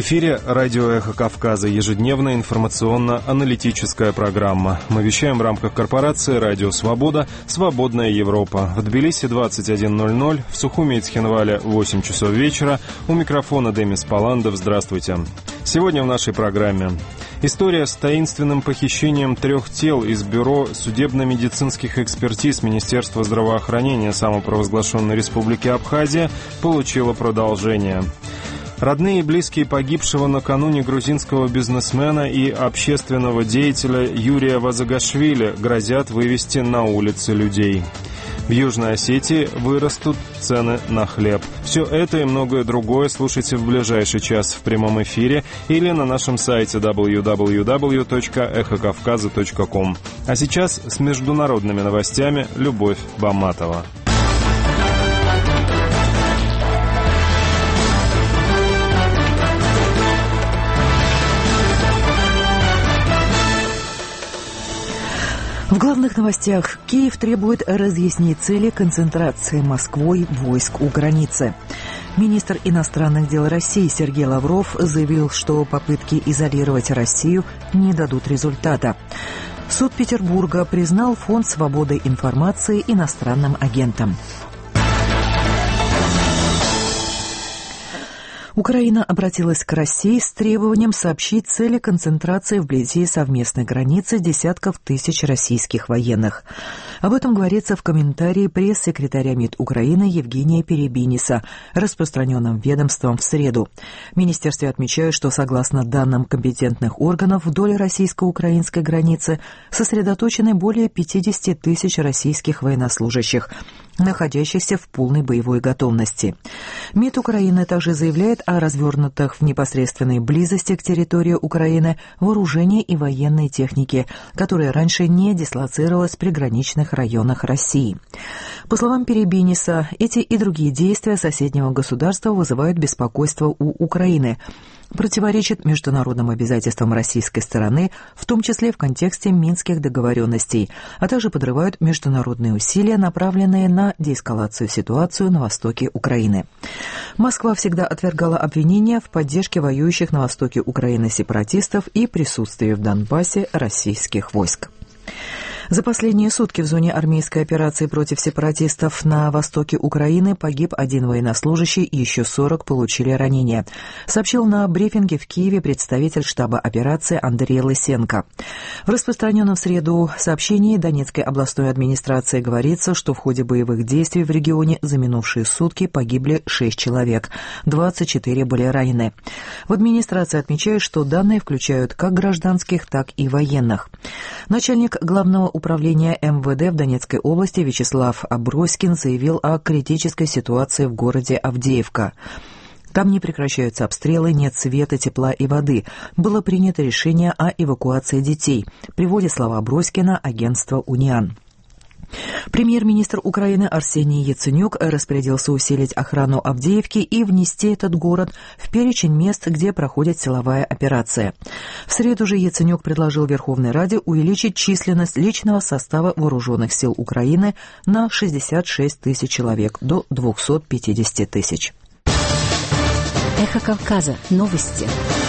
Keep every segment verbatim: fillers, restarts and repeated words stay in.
эфире радио «Эхо Кавказа», ежедневная информационно-аналитическая программа. Мы вещаем в рамках корпорации «Радио Свобода», «Свободная Европа». В Тбилиси двадцать один ноль ноль, в Сухуми и Цхинвале восемь часов вечера. У микрофона Демис Паландов. Здравствуйте. Сегодня в нашей программе история с таинственным похищением трех тел из Бюро судебно-медицинских экспертиз Министерства здравоохранения самопровозглашенной Республики Абхазия получила продолжение. Родные и близкие погибшего накануне грузинского бизнесмена и общественного деятеля Юрия Вазагашвили грозят вывести на улицы людей. В Южной Осетии вырастут цены на хлеб. Все это и многое другое слушайте в ближайший час в прямом эфире или на нашем сайте дабл ю дабл ю дабл ю точка эхо кавказа точка ком. А сейчас с международными новостями Любовь Баматова. В главных новостях. Киев требует разъяснить цели концентрации Москвой войск у границы. Министр иностранных дел России Сергей Лавров заявил, что попытки изолировать Россию не дадут результата. Суд Петербурга признал Фонд свободы информации иностранным агентом. Украина обратилась к России с требованием сообщить цели концентрации вблизи совместной границы десятков тысяч российских военных. Об этом говорится в комментарии пресс-секретаря МИД Украины Евгения Перебиниса, распространенном ведомством в среду. В министерстве отмечают, что согласно данным компетентных органов вдоль российско-украинской границы сосредоточены более пятьдесят тысяч российских военнослужащих, находящихся в полной боевой готовности. МИД Украины также заявляет о развернутых в непосредственной близости к территории Украины вооружении и военной технике, которая раньше не дислоцировалась в приграничных районах России. По словам Перебиниса, эти и другие действия соседнего государства вызывают беспокойство у Украины, противоречит международным обязательствам российской стороны, в том числе в контексте Минских договоренностей, а также подрывают международные усилия, направленные на деэскалацию ситуации на востоке Украины. Москва всегда отвергала обвинения в поддержке воюющих на востоке Украины сепаратистов и присутствии в Донбассе российских войск. За последние сутки в зоне армейской операции против сепаратистов на востоке Украины погиб один военнослужащий и еще сорок получили ранения, сообщил на брифинге в Киеве представитель штаба операции Андрей Лысенко. В распространенном в среду сообщении Донецкой областной администрации говорится, что в ходе боевых действий в регионе за минувшие сутки погибли шесть человек, двадцать четыре были ранены. В администрации отмечают, что данные включают как гражданских, так и военных. Начальник главного управления эм вэ дэ в Донецкой области Вячеслав Аброськин заявил о критической ситуации в городе Авдеевка. Там не прекращаются обстрелы, нет света, тепла и воды. Было принято решение о эвакуации детей. Приводит слова Аброськина агентство «Униан». Премьер-министр Украины Арсений Яценюк распорядился усилить охрану Авдеевки и внести этот город в перечень мест, где проходит силовая операция. В среду же Яценюк предложил Верховной Раде увеличить численность личного состава вооруженных сил Украины на шестьдесят шесть тысяч человек до двухсот пятидесяти тысяч. Эхо Кавказа. Новости.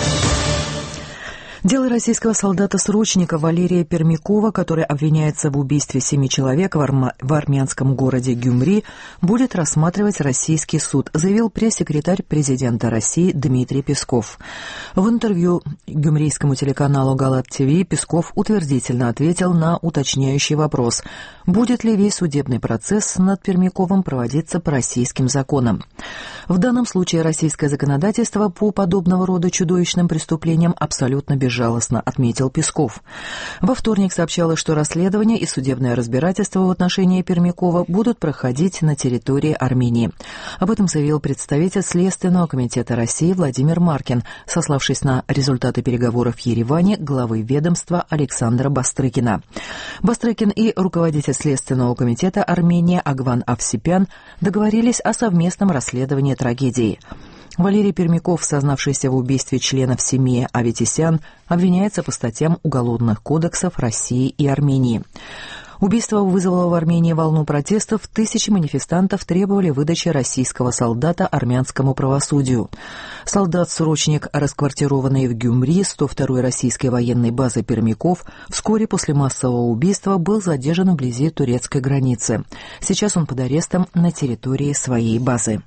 Дело российского солдата-срочника Валерия Пермякова, который обвиняется в убийстве семи человек в, арма... в армянском городе Гюмри, будет рассматривать российский суд, заявил пресс-секретарь президента России Дмитрий Песков. В интервью гюмрийскому телеканалу Галат-ТВ Песков утвердительно ответил на уточняющий вопрос, будет ли весь судебный процесс над Пермяковым проводиться по российским законам. В данном случае российское законодательство по подобного рода чудовищным преступлениям абсолютно безжалостно. Безжалостно, отметил Песков. Во вторник сообщалось, что расследование и судебное разбирательство в отношении Пермякова будут проходить на территории Армении. Об этом заявил представитель Следственного комитета России Владимир Маркин, сославшись на результаты переговоров в Ереване главы ведомства Александра Бастрыкина. Бастрыкин и руководитель Следственного комитета Армении Агван Авсипян договорились о совместном расследовании трагедии. Валерий Пермяков, сознавшийся в убийстве членов семьи Аветисян, обвиняется по статьям уголовных кодексов России и Армении. Убийство вызвало в Армении волну протестов. Тысячи манифестантов требовали выдачи российского солдата армянскому правосудию. Солдат-срочник, расквартированный в Гюмри сто второй российской военной базы Пермяков, вскоре после массового убийства был задержан вблизи турецкой границы. Сейчас он под арестом на территории своей базы.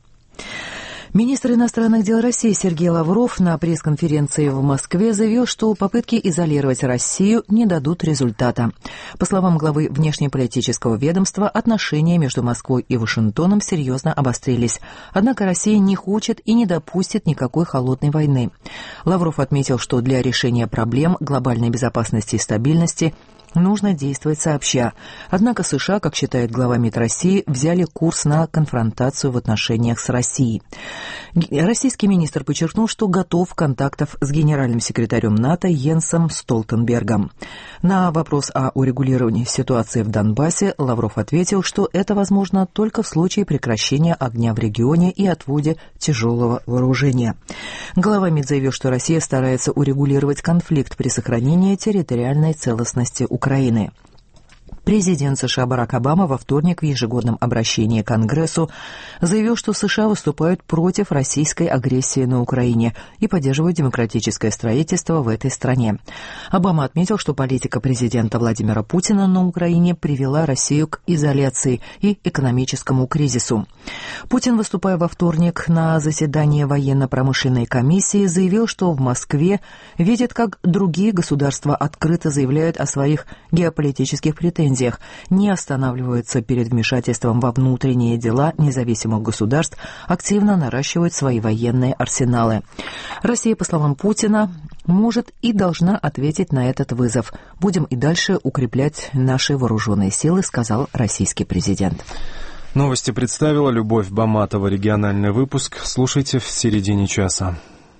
Министр иностранных дел России Сергей Лавров на пресс-конференции в Москве заявил, что попытки изолировать Россию не дадут результата. По словам главы внешнеполитического ведомства, отношения между Москвой и Вашингтоном серьезно обострились. Однако Россия не хочет и не допустит никакой холодной войны. Лавров отметил, что для решения проблем глобальной безопасности и стабильности нужно действовать сообща. Однако США, как считает глава МИД России, взяли курс на конфронтацию в отношениях с Россией. Российский министр подчеркнул, что готов к контактам с генеральным секретарем НАТО Йенсом Столтенбергом. На вопрос о урегулировании ситуации в Донбассе Лавров ответил, что это возможно только в случае прекращения огня в регионе и отводе тяжелого вооружения. Глава МИД заявил, что Россия старается урегулировать конфликт при сохранении территориальной целостности Украины. Украины. Президент США Барак Обама во вторник в ежегодном обращении к Конгрессу заявил, что США выступают против российской агрессии на Украине и поддерживают демократическое строительство в этой стране. Обама отметил, что политика президента Владимира Путина на Украине привела Россию к изоляции и экономическому кризису. Путин, выступая во вторник на заседании военно-промышленной комиссии, заявил, что в Москве видит, как другие государства открыто заявляют о своих геополитических претензиях, не останавливаются перед вмешательством во внутренние дела независимых государств, активно наращивают свои военные арсеналы. Россия, по словам Путина, может и должна ответить на этот вызов. Будем и дальше укреплять наши вооруженные силы, сказал российский президент. Новости представила Любовь Баматова. Региональный выпуск слушайте в середине часа.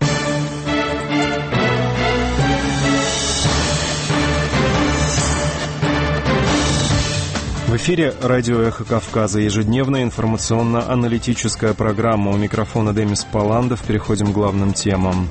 В эфире радио «Эхо Кавказа», ежедневная информационно-аналитическая программа. У микрофона Демис Паландов. Переходим к главным темам.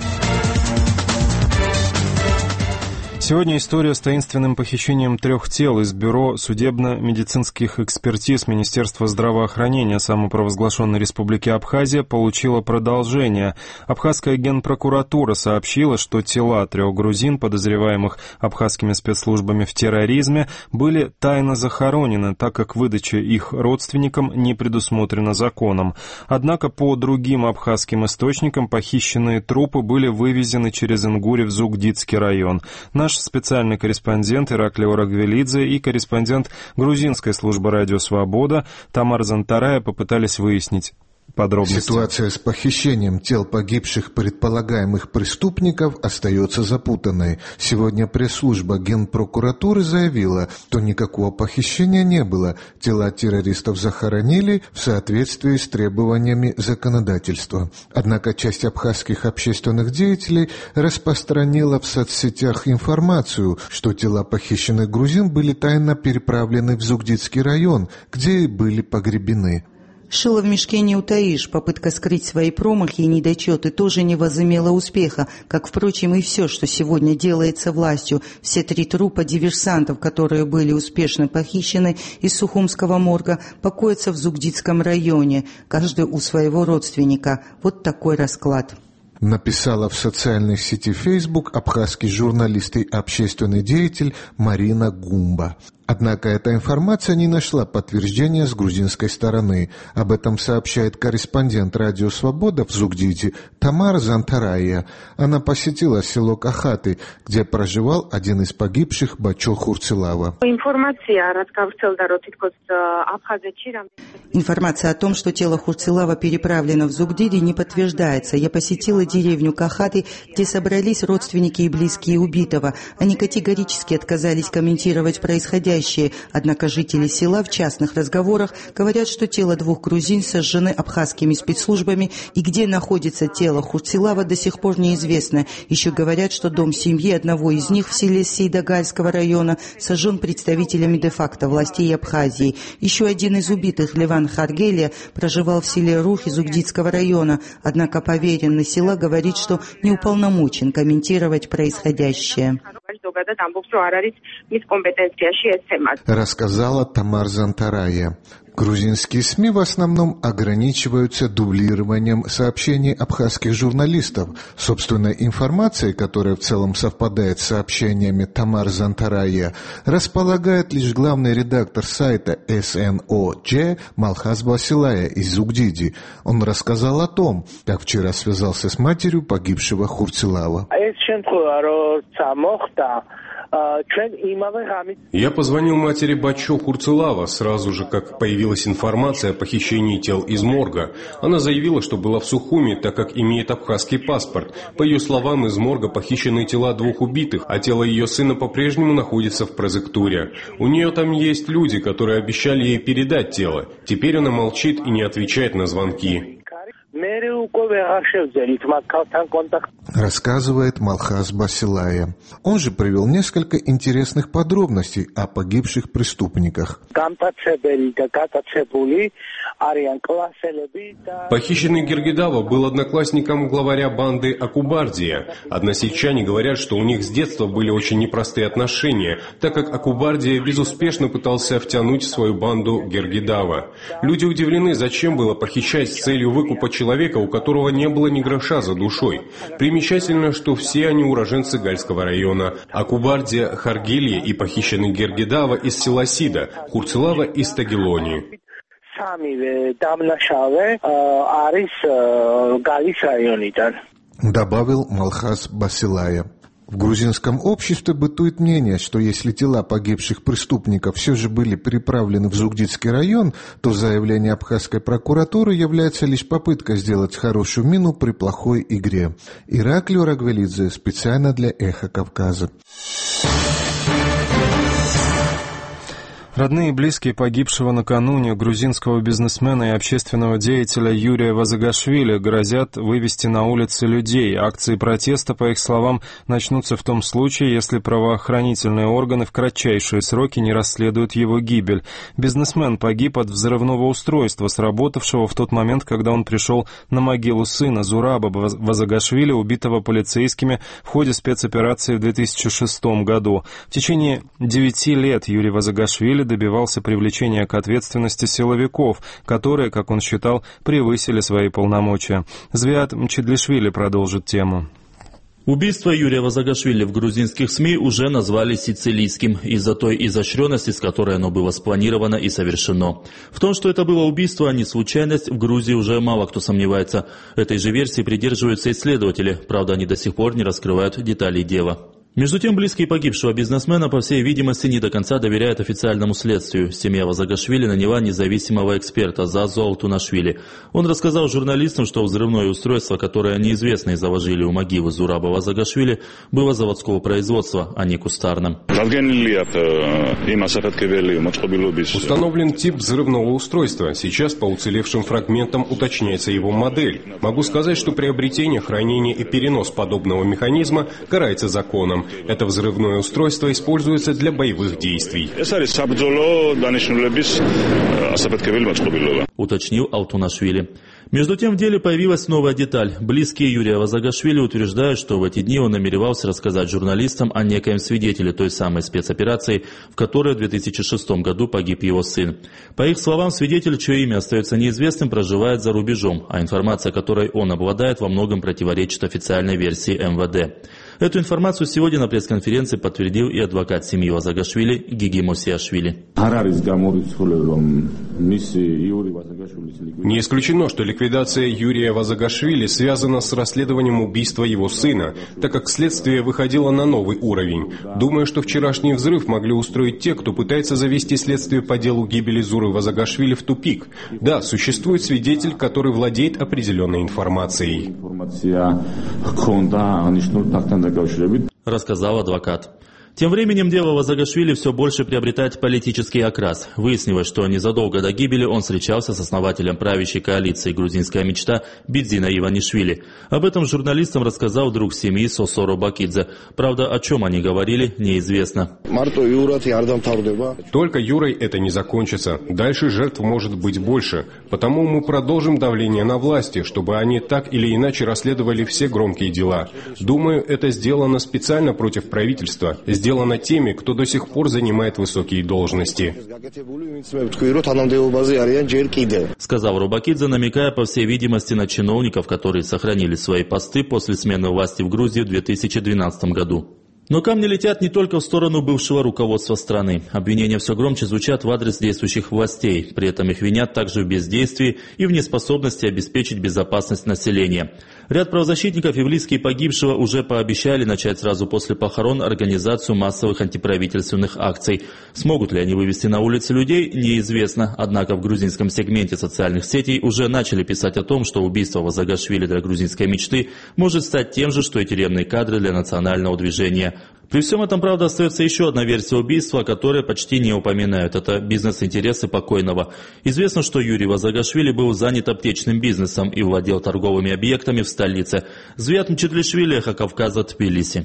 Сегодня история с таинственным похищением трех тел из Бюро судебно-медицинских экспертиз Министерства здравоохранения самопровозглашенной Республики Абхазия получила продолжение. Абхазская генпрокуратура сообщила, что тела трех грузин, подозреваемых абхазскими спецслужбами в терроризме, были тайно захоронены, так как выдача их родственникам не предусмотрена законом. Однако, по другим абхазским источникам, похищенные трупы были вывезены через Ингури в Зугдидский район. Наш специальный корреспондент Ираклий Орагвелидзе и корреспондент грузинской службы «Радио Свобода» Тамара Зантарая попытались выяснить подробности. Ситуация с похищением тел погибших предполагаемых преступников остается запутанной. Сегодня пресс-служба Генпрокуратуры заявила, что никакого похищения не было. Тела террористов захоронили в соответствии с требованиями законодательства. Однако часть абхазских общественных деятелей распространила в соцсетях информацию, что тела похищенных грузин были тайно переправлены в Зугдидский район, где и были погребены. Шило в мешке не утаишь. Попытка скрыть свои промахи и недочеты тоже не возымела успеха, как, впрочем, и все, что сегодня делается властью. Все три трупа диверсантов, которые были успешно похищены из Сухумского морга, покоятся в Зугдидском районе, каждый у своего родственника. Вот такой расклад. Написала в социальной сети Facebook абхазский журналист и общественный деятель Марина Гумба. Однако эта информация не нашла подтверждения с грузинской стороны. Об этом сообщает корреспондент «Радио Свобода» в Зугдиде Тамара Зантарая. Она посетила село Кахаты, где проживал один из погибших Бачо Хурцилава. Информация о том, что тело Хурцилава переправлено в Зугдиде, не подтверждается. Я посетила деревню Кахаты, где собрались родственники и близкие убитого. Они категорически отказались комментировать происходящее. Однако жители села в частных разговорах говорят, что тело двух грузин сожжены абхазскими спецслужбами, и где находится тело Хурцилава, до сих пор неизвестно. Еще говорят, что дом семьи одного из них в селе Сейдагальского района сожжен представителями де-факто властей Абхазии. Еще один из убитых, Леван Харгелия, проживал в селе Рухи Зугдидского района, однако поверенный села говорит, что не уполномочен комментировать происходящее. Рассказала Тамар Зантарая. Грузинские СМИ в основном ограничиваются дублированием сообщений абхазских журналистов. Собственной информацией, которая в целом совпадает с сообщениями Тамар Зантарая, располагает лишь главный редактор сайта эс эн о джи Малхаз Басилая из Зугдиди. Он рассказал о том, как вчера связался с матерью погибшего Хурцилава. Я позвонил матери Бачо Хурцилава сразу же, как появилась информация о похищении тел из морга. Она заявила, что была в Сухуми, так как имеет абхазский паспорт. По ее словам, из морга похищены тела двух убитых, а тело ее сына по-прежнему находится в прозектуре. У нее там есть люди, которые обещали ей передать тело. Теперь она молчит и не отвечает на звонки. Рассказывает Малхаз Басилая. Он же привел несколько интересных подробностей о погибших преступниках. Похищенный Гергидава был одноклассником главаря банды Акубардия. Односельчане говорят, что у них с детства были очень непростые отношения, так как Акубардия безуспешно пытался втянуть в свою банду Гергидава. Люди удивлены, зачем было похищать с целью выкупа человека, у которого не было ни гроша за душой. Примечательно, что все они уроженцы Гальского района. Акубардия, Харгелья и похищенный Гергидава из села Сида, Хурцилава из Тагилони. Добавил Малхаз Басилая. В грузинском обществе бытует мнение, что если тела погибших преступников все же были переправлены в Зугдидский район, то заявление абхазской прокуратуры является лишь попыткой сделать хорошую мину при плохой игре. Ираклий Рагвелидзе специально для «Эхо Кавказа». Родные и близкие погибшего накануне грузинского бизнесмена и общественного деятеля Юрия Вазагашвили грозят вывести на улицы людей. Акции протеста, по их словам, начнутся в том случае, если правоохранительные органы в кратчайшие сроки не расследуют его гибель. Бизнесмен погиб от взрывного устройства, сработавшего в тот момент, когда он пришел на могилу сына Зураба Вазагашвили, убитого полицейскими в ходе спецоперации в две тысячи шестом году. В течение девяти лет Юрий Вазагашвили добивался привлечения к ответственности силовиков, которые, как он считал, превысили свои полномочия. Звиат Мчедлишвили продолжит тему. Убийство Юрия Вазагашвили в грузинских СМИ уже назвали сицилийским из-за той изощренности, с которой оно было спланировано и совершено. В том, что это было убийство, а не случайность, в Грузии уже мало кто сомневается. Этой же версии придерживаются исследователи, правда, они до сих пор не раскрывают деталей дела. Между тем, близкие погибшего бизнесмена, по всей видимости, не до конца доверяют официальному следствию. Семья Вазагашвили наняла независимого эксперта Зазу Алтунашвили. Он рассказал журналистам, что взрывное устройство, которое неизвестные заложили у могилы Зураба Вазагашвили, было заводского производства, а не кустарным. Установлен тип взрывного устройства. Сейчас по уцелевшим фрагментам уточняется его модель. Могу сказать, что приобретение, хранение и перенос подобного механизма карается законом. Это взрывное устройство используется для боевых действий. Уточнил Алтунашвили. Между тем в деле появилась новая деталь. Близкие Юрия Вазагашвили утверждают, что в эти дни он намеревался рассказать журналистам о некоем свидетеле той самой спецоперации, в которой в две тысячи шестом году погиб его сын. По их словам, свидетель, чье имя остается неизвестным, проживает за рубежом, а информация, которой он обладает, во многом противоречит официальной версии эм вэ дэ. Эту информацию сегодня на пресс-конференции подтвердил и адвокат семьи Вазагашвили Гиги Мосиашвили. Не исключено, что ликвидация Юрия Вазагашвили связана с расследованием убийства его сына, так как следствие выходило на новый уровень. Думаю, что вчерашний взрыв могли устроить те, кто пытается завести следствие по делу гибели Зуры Вазагашвили в тупик. Да, существует свидетель, который владеет определенной информацией. Рассказал адвокат. Тем временем дело Вазагашвили все больше приобретает политический окрас. Выяснилось, что незадолго до гибели он встречался с основателем правящей коалиции «Грузинская мечта» Бидзина Иванишвили. Об этом журналистам рассказал друг семьи Сосо Робакидзе. Правда, о чем они говорили, неизвестно. Только Юрой это не закончится. Дальше жертв может быть больше. Потому мы продолжим давление на власти, чтобы они так или иначе расследовали все громкие дела. Думаю, это сделано специально против правительства. Сделано теми, кто до сих пор занимает высокие должности. Сказал Робакидзе, намекая, по всей видимости, на чиновников, которые сохранили свои посты после смены власти в Грузии в две тысячи двенадцатом году. Но камни летят не только в сторону бывшего руководства страны. Обвинения все громче звучат в адрес действующих властей. При этом их винят также в бездействии и в неспособности обеспечить безопасность населения. Ряд правозащитников и близкие погибшего уже пообещали начать сразу после похорон организацию массовых антиправительственных акций. Смогут ли они вывести на улицы людей, неизвестно. Однако в грузинском сегменте социальных сетей уже начали писать о том, что убийство Вазагашвили для грузинской мечты может стать тем же, что и тюремные кадры для национального движения. При всем этом, правда, остается еще одна версия убийства, которую почти не упоминают. Это бизнес-интересы покойного. Известно, что Юрий Вазагашвили был занят аптечным бизнесом и владел торговыми объектами в столице. Звят Мчетлишвили, Эхо Кавказа, Тбилиси.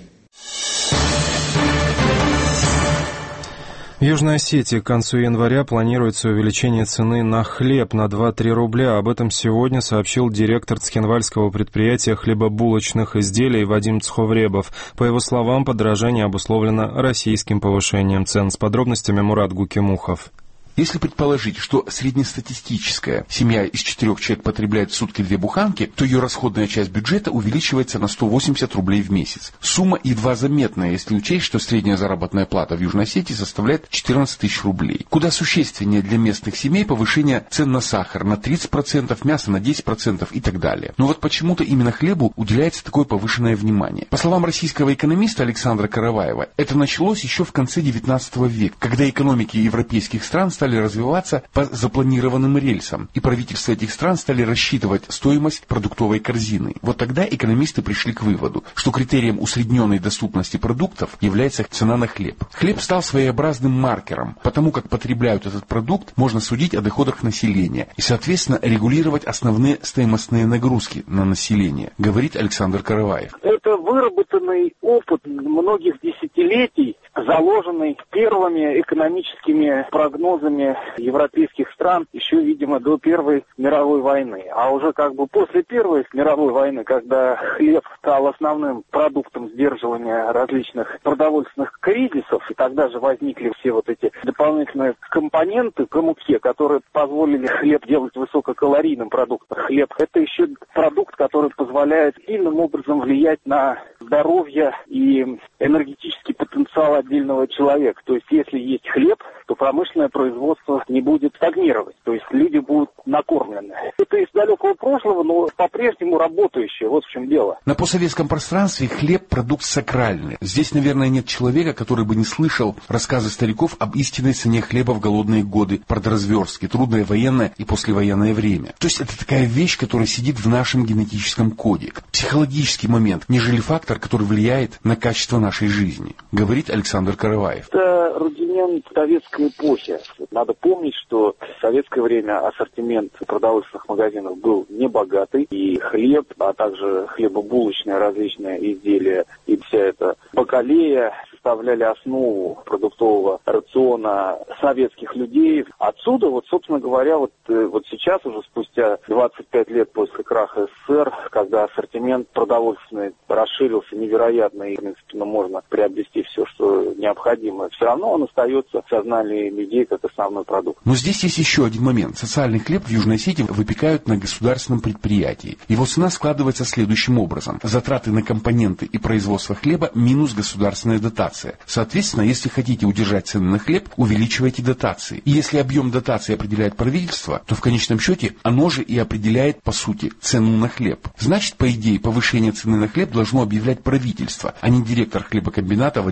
В Южной Осетии к концу января планируется увеличение цены на хлеб на два-три рубля. Об этом сегодня сообщил директор цхинвальского предприятия хлебобулочных изделий Вадим Цховребов. По его словам, подорожание обусловлено российским повышением цен. С подробностями Мурат Гукимухов. Если предположить, что среднестатистическая семья из четырех человек потребляет в сутки две буханки, то ее расходная часть бюджета увеличивается на сто восемьдесят рублей в месяц. Сумма едва заметная, если учесть, что средняя заработная плата в Южной Осетии составляет четырнадцать тысяч рублей. Куда существеннее для местных семей повышение цен на сахар на тридцать процентов, мясо на десять процентов и так далее. Но вот почему-то именно хлебу уделяется такое повышенное внимание. По словам российского экономиста Александра Караваева, это началось еще в конце девятнадцатого века, когда экономики европейских стран стали стали развиваться по запланированным рельсам, и правительства этих стран стали рассчитывать стоимость продуктовой корзины. Вот тогда экономисты пришли к выводу, что критерием усредненной доступности продуктов является цена на хлеб. Хлеб стал своеобразным маркером. Потому как потребляют этот продукт, можно судить о доходах населения и, соответственно, регулировать основные стоимостные нагрузки на население, говорит Александр Караваев. Это выработанный опыт многих десятилетий, заложенный первыми экономическими прогнозами европейских стран еще, видимо, до Первой мировой войны. А уже как бы после Первой мировой войны, когда хлеб стал основным продуктом сдерживания различных продовольственных кризисов, и тогда же возникли все вот эти дополнительные компоненты к муке, которые позволили хлеб делать высококалорийным продуктом. Хлеб – это еще продукт, который позволяет сильным образом влиять на здоровье и энергетический потенциал отдельного человека. То есть, если есть хлеб, то промышленное производство не будет стагнировать. То есть, люди будут накормлены. Это из далекого прошлого, но по-прежнему работающее. Вот в чем дело. На постсоветском пространстве хлеб – продукт сакральный. Здесь, наверное, нет человека, который бы не слышал рассказы стариков об истинной цене хлеба в голодные годы, продразверстки, трудное военное и послевоенное время. То есть, это такая вещь, которая сидит в нашем генетическом коде. Психологический момент, нежели фактор, который влияет на качество нашей жизни, говорит Александр Караваев. Это рудимент советской эпохи. Надо помнить, что в советское время ассортимент продовольственных магазинов был небогатый, и хлеб, а также хлебобулочные различные изделия и вся эта бакалея составляли основу продуктового рациона советских людей. Отсюда, вот, собственно говоря, вот, вот сейчас, уже спустя двадцать пять лет после краха СССР, когда ассортимент продовольственный расширился невероятно, и, в принципе, ну, можно приобрести все, что необходимо, все равно он остается в сознании людей как основной продукт. Но здесь есть еще один момент. Социальный хлеб в Южной Осетии выпекают на государственном предприятии. Его цена складывается следующим образом. Затраты на компоненты и производство хлеба минус государственная дотация. Соответственно, если хотите удержать цены на хлеб, увеличивайте дотации. И если объем дотации определяет правительство, то в конечном счете оно же и определяет, по сути, цену на хлеб. Значит, по идее, повышение цены на хлеб должно объявлять правительство, а не директор хлебокомбината Вадим Цховребов.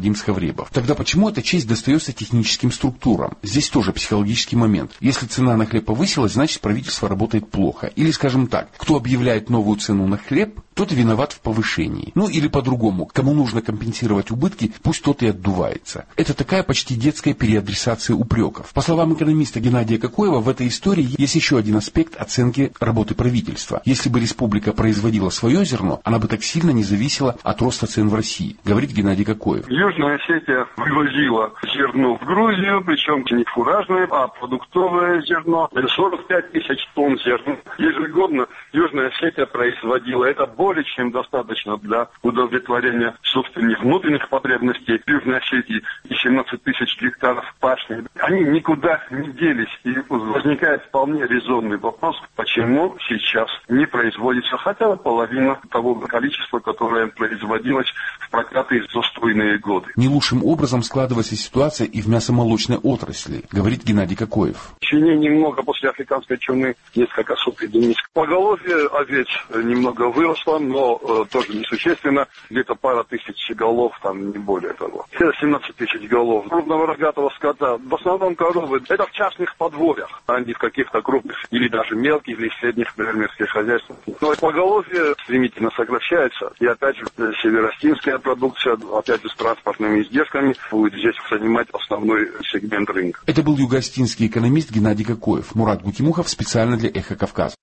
потребов. Тогда почему эта честь достается техническим структурам? Здесь тоже психологический момент. Если цена на хлеб повысилась, значит правительство работает плохо. Или, скажем так, кто объявляет новую цену на хлеб, тот и виноват в повышении. Ну или по-другому, кому нужно компенсировать убытки, пусть тот и отдувается. Это такая почти детская переадресация упреков. По словам экономиста Геннадия Кокоева, в этой истории есть еще один аспект оценки работы правительства. Если бы республика производила свое зерно, она бы так сильно не зависела от роста цен в России, говорит Геннадий Кокоев. Южная Осетия вывозила зерно в Грузию, причем не фуражное, а продуктовое зерно. сорок пять тысяч тонн зерна ежегодно Южная Осетия производила. Это более чем достаточно для удовлетворения собственных внутренних потребностей Южной Осетии и семнадцать тысяч гектаров пашни. Они никуда не делись. И возникает вполне резонный вопрос, почему сейчас не производится хотя бы половина того количества, которое производилось в проклятые застойные годы. Не лучшим образом складывается ситуация и в мясомолочной отрасли, говорит Геннадий Кокоев. Свиней немного после африканской чумы, несколько сот единиц. Поголовье овец немного выросло, но э, тоже несущественно. Где-то пара тысяч голов, там не более того. семнадцать тысяч голов. Крупного рогатого скота, в основном коровы, это в частных подворьях, а не в каких-то крупных или даже мелких или средних фермерских хозяйствах. Но поголовье стремительно сокращается. И опять же, северостинская продукция, опять же с транспортными издержками, будет здесь занимать основной сегмент рынка. Это был юго-остинский экономист Геннадий Кокоев. Мурат Гутимухов специально для «Эхо Кавказа».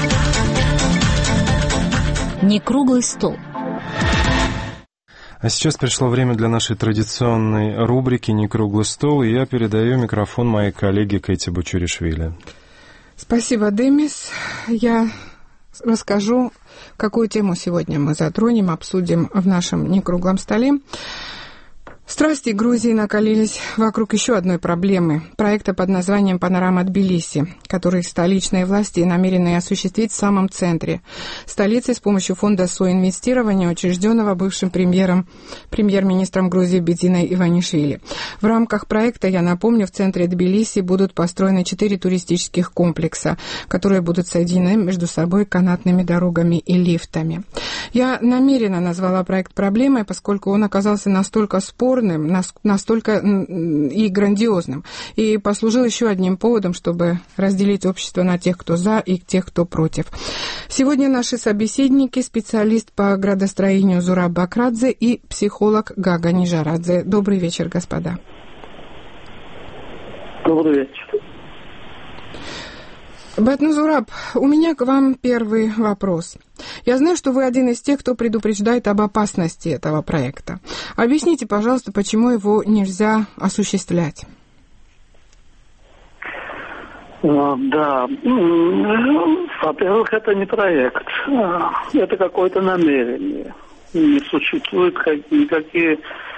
Не круглый стол. А сейчас пришло время для нашей традиционной рубрики «Не круглый стол», и я передаю микрофон моей коллеге Кэти Бучуришвили. Спасибо, Демис. Я расскажу, какую тему сегодня мы затронем, обсудим в нашем некруглом столе. Страсти Грузии накалились вокруг еще одной проблемы – проекта под названием «Панорама Тбилиси», который столичные власти намерены осуществить в самом центре столицы с помощью фонда соинвестирования, учрежденного бывшим премьером, премьер-министром Грузии Бедзиной Иванишвили. В рамках проекта, я напомню, в центре Тбилиси будут построены четыре туристических комплекса, которые будут соединены между собой канатными дорогами и лифтами. Я намеренно назвала проект проблемой, поскольку он оказался настолько спорным, настолько и грандиозным, и послужил еще одним поводом, чтобы разделить общество на тех, кто за, и тех, кто против. Сегодня наши собеседники — специалист по градостроению Зураб Бакрадзе и психолог Гага Нижарадзе. Добрый вечер, господа. Добрый вечер. Батназураб, у меня к вам первый вопрос. Я знаю, что вы один из тех, кто предупреждает об опасности этого проекта. Объясните, пожалуйста, почему его нельзя осуществлять? Да, во-первых, это не проект, это какое-то намерение. Не существует никакие...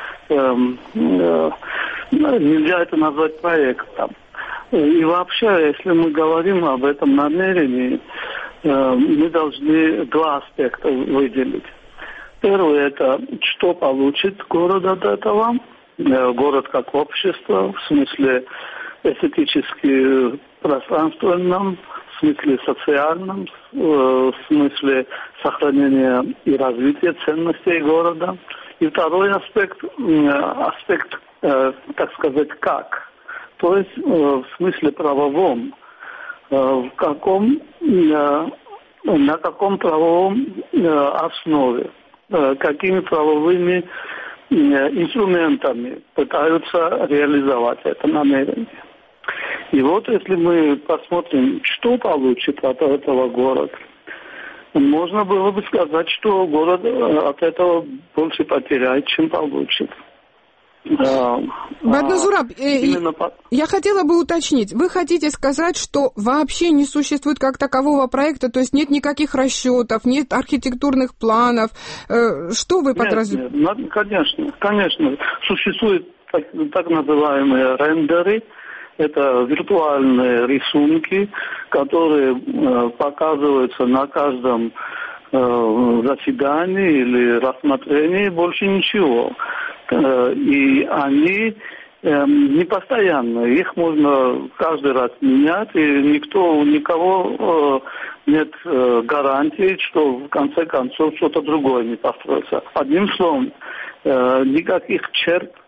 Нельзя это назвать проектом. И вообще, если мы говорим об этом намерении, мы должны два аспекта выделить. Первый – это что получит город от этого, город как общество, в смысле эстетически пространственном, в смысле социальном, в смысле сохранения и развития ценностей города. И второй аспект, аспект, так сказать, как. То есть в смысле правовом, в каком, на каком правовом основе, какими правовыми инструментами пытаются реализовать это намерение. И вот если мы посмотрим, что получит от этого город, можно было бы сказать, что город от этого больше потеряет, чем получит. Батназураб, а, по... я хотела бы уточнить, вы хотите сказать, что вообще не существует как такового проекта, то есть нет никаких расчетов, нет архитектурных планов, что вы подразумеваете? Нет, нет, конечно, конечно, существуют так, так называемые рендеры, это виртуальные рисунки, которые э, показываются на каждом э, заседании или рассмотрении, больше ничего. И они э, не постоянные, их можно каждый раз менять, и никто, у никого э, нет э, гарантии, что в конце концов что-то другое не построится. Одним словом, э, никаких черт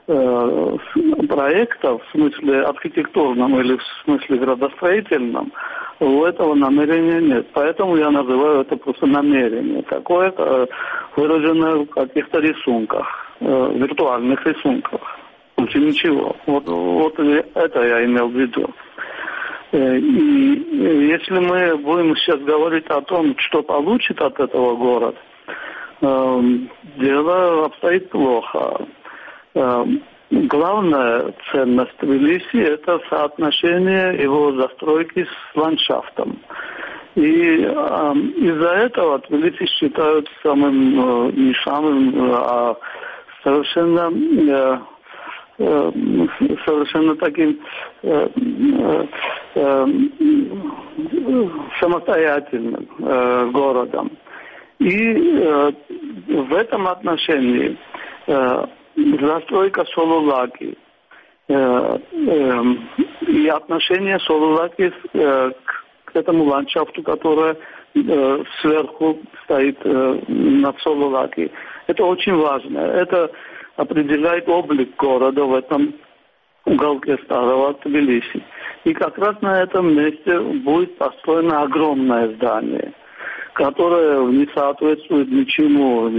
э, проекта, в смысле архитектурном или в смысле градостроительном, у этого намерения нет. Поэтому я называю это просто намерение. Какое-то выраженное в каких-то рисунках, э, виртуальных рисунках. Больше ничего. Вот, вот это я имел в виду. И если мы будем сейчас говорить о том, что получит от этого город, э, дело обстоит плохо. Э, главная ценность Тбилиси – это соотношение его застройки с ландшафтом. И э, из-за этого Тбилиси считают самым, э, не самым, а совершенно... Э, совершенно таким э, э, самостоятельным э, городом. И э, в этом отношении э, застройка Солулаки э, э, и отношение Солулаки э, к, к этому ландшафту, который э, сверху стоит э, над Солулаки, это очень важно. Это определяет облик города в этом уголке старого Тбилиси. И как раз на этом месте будет построено огромное здание, которое не соответствует ничему.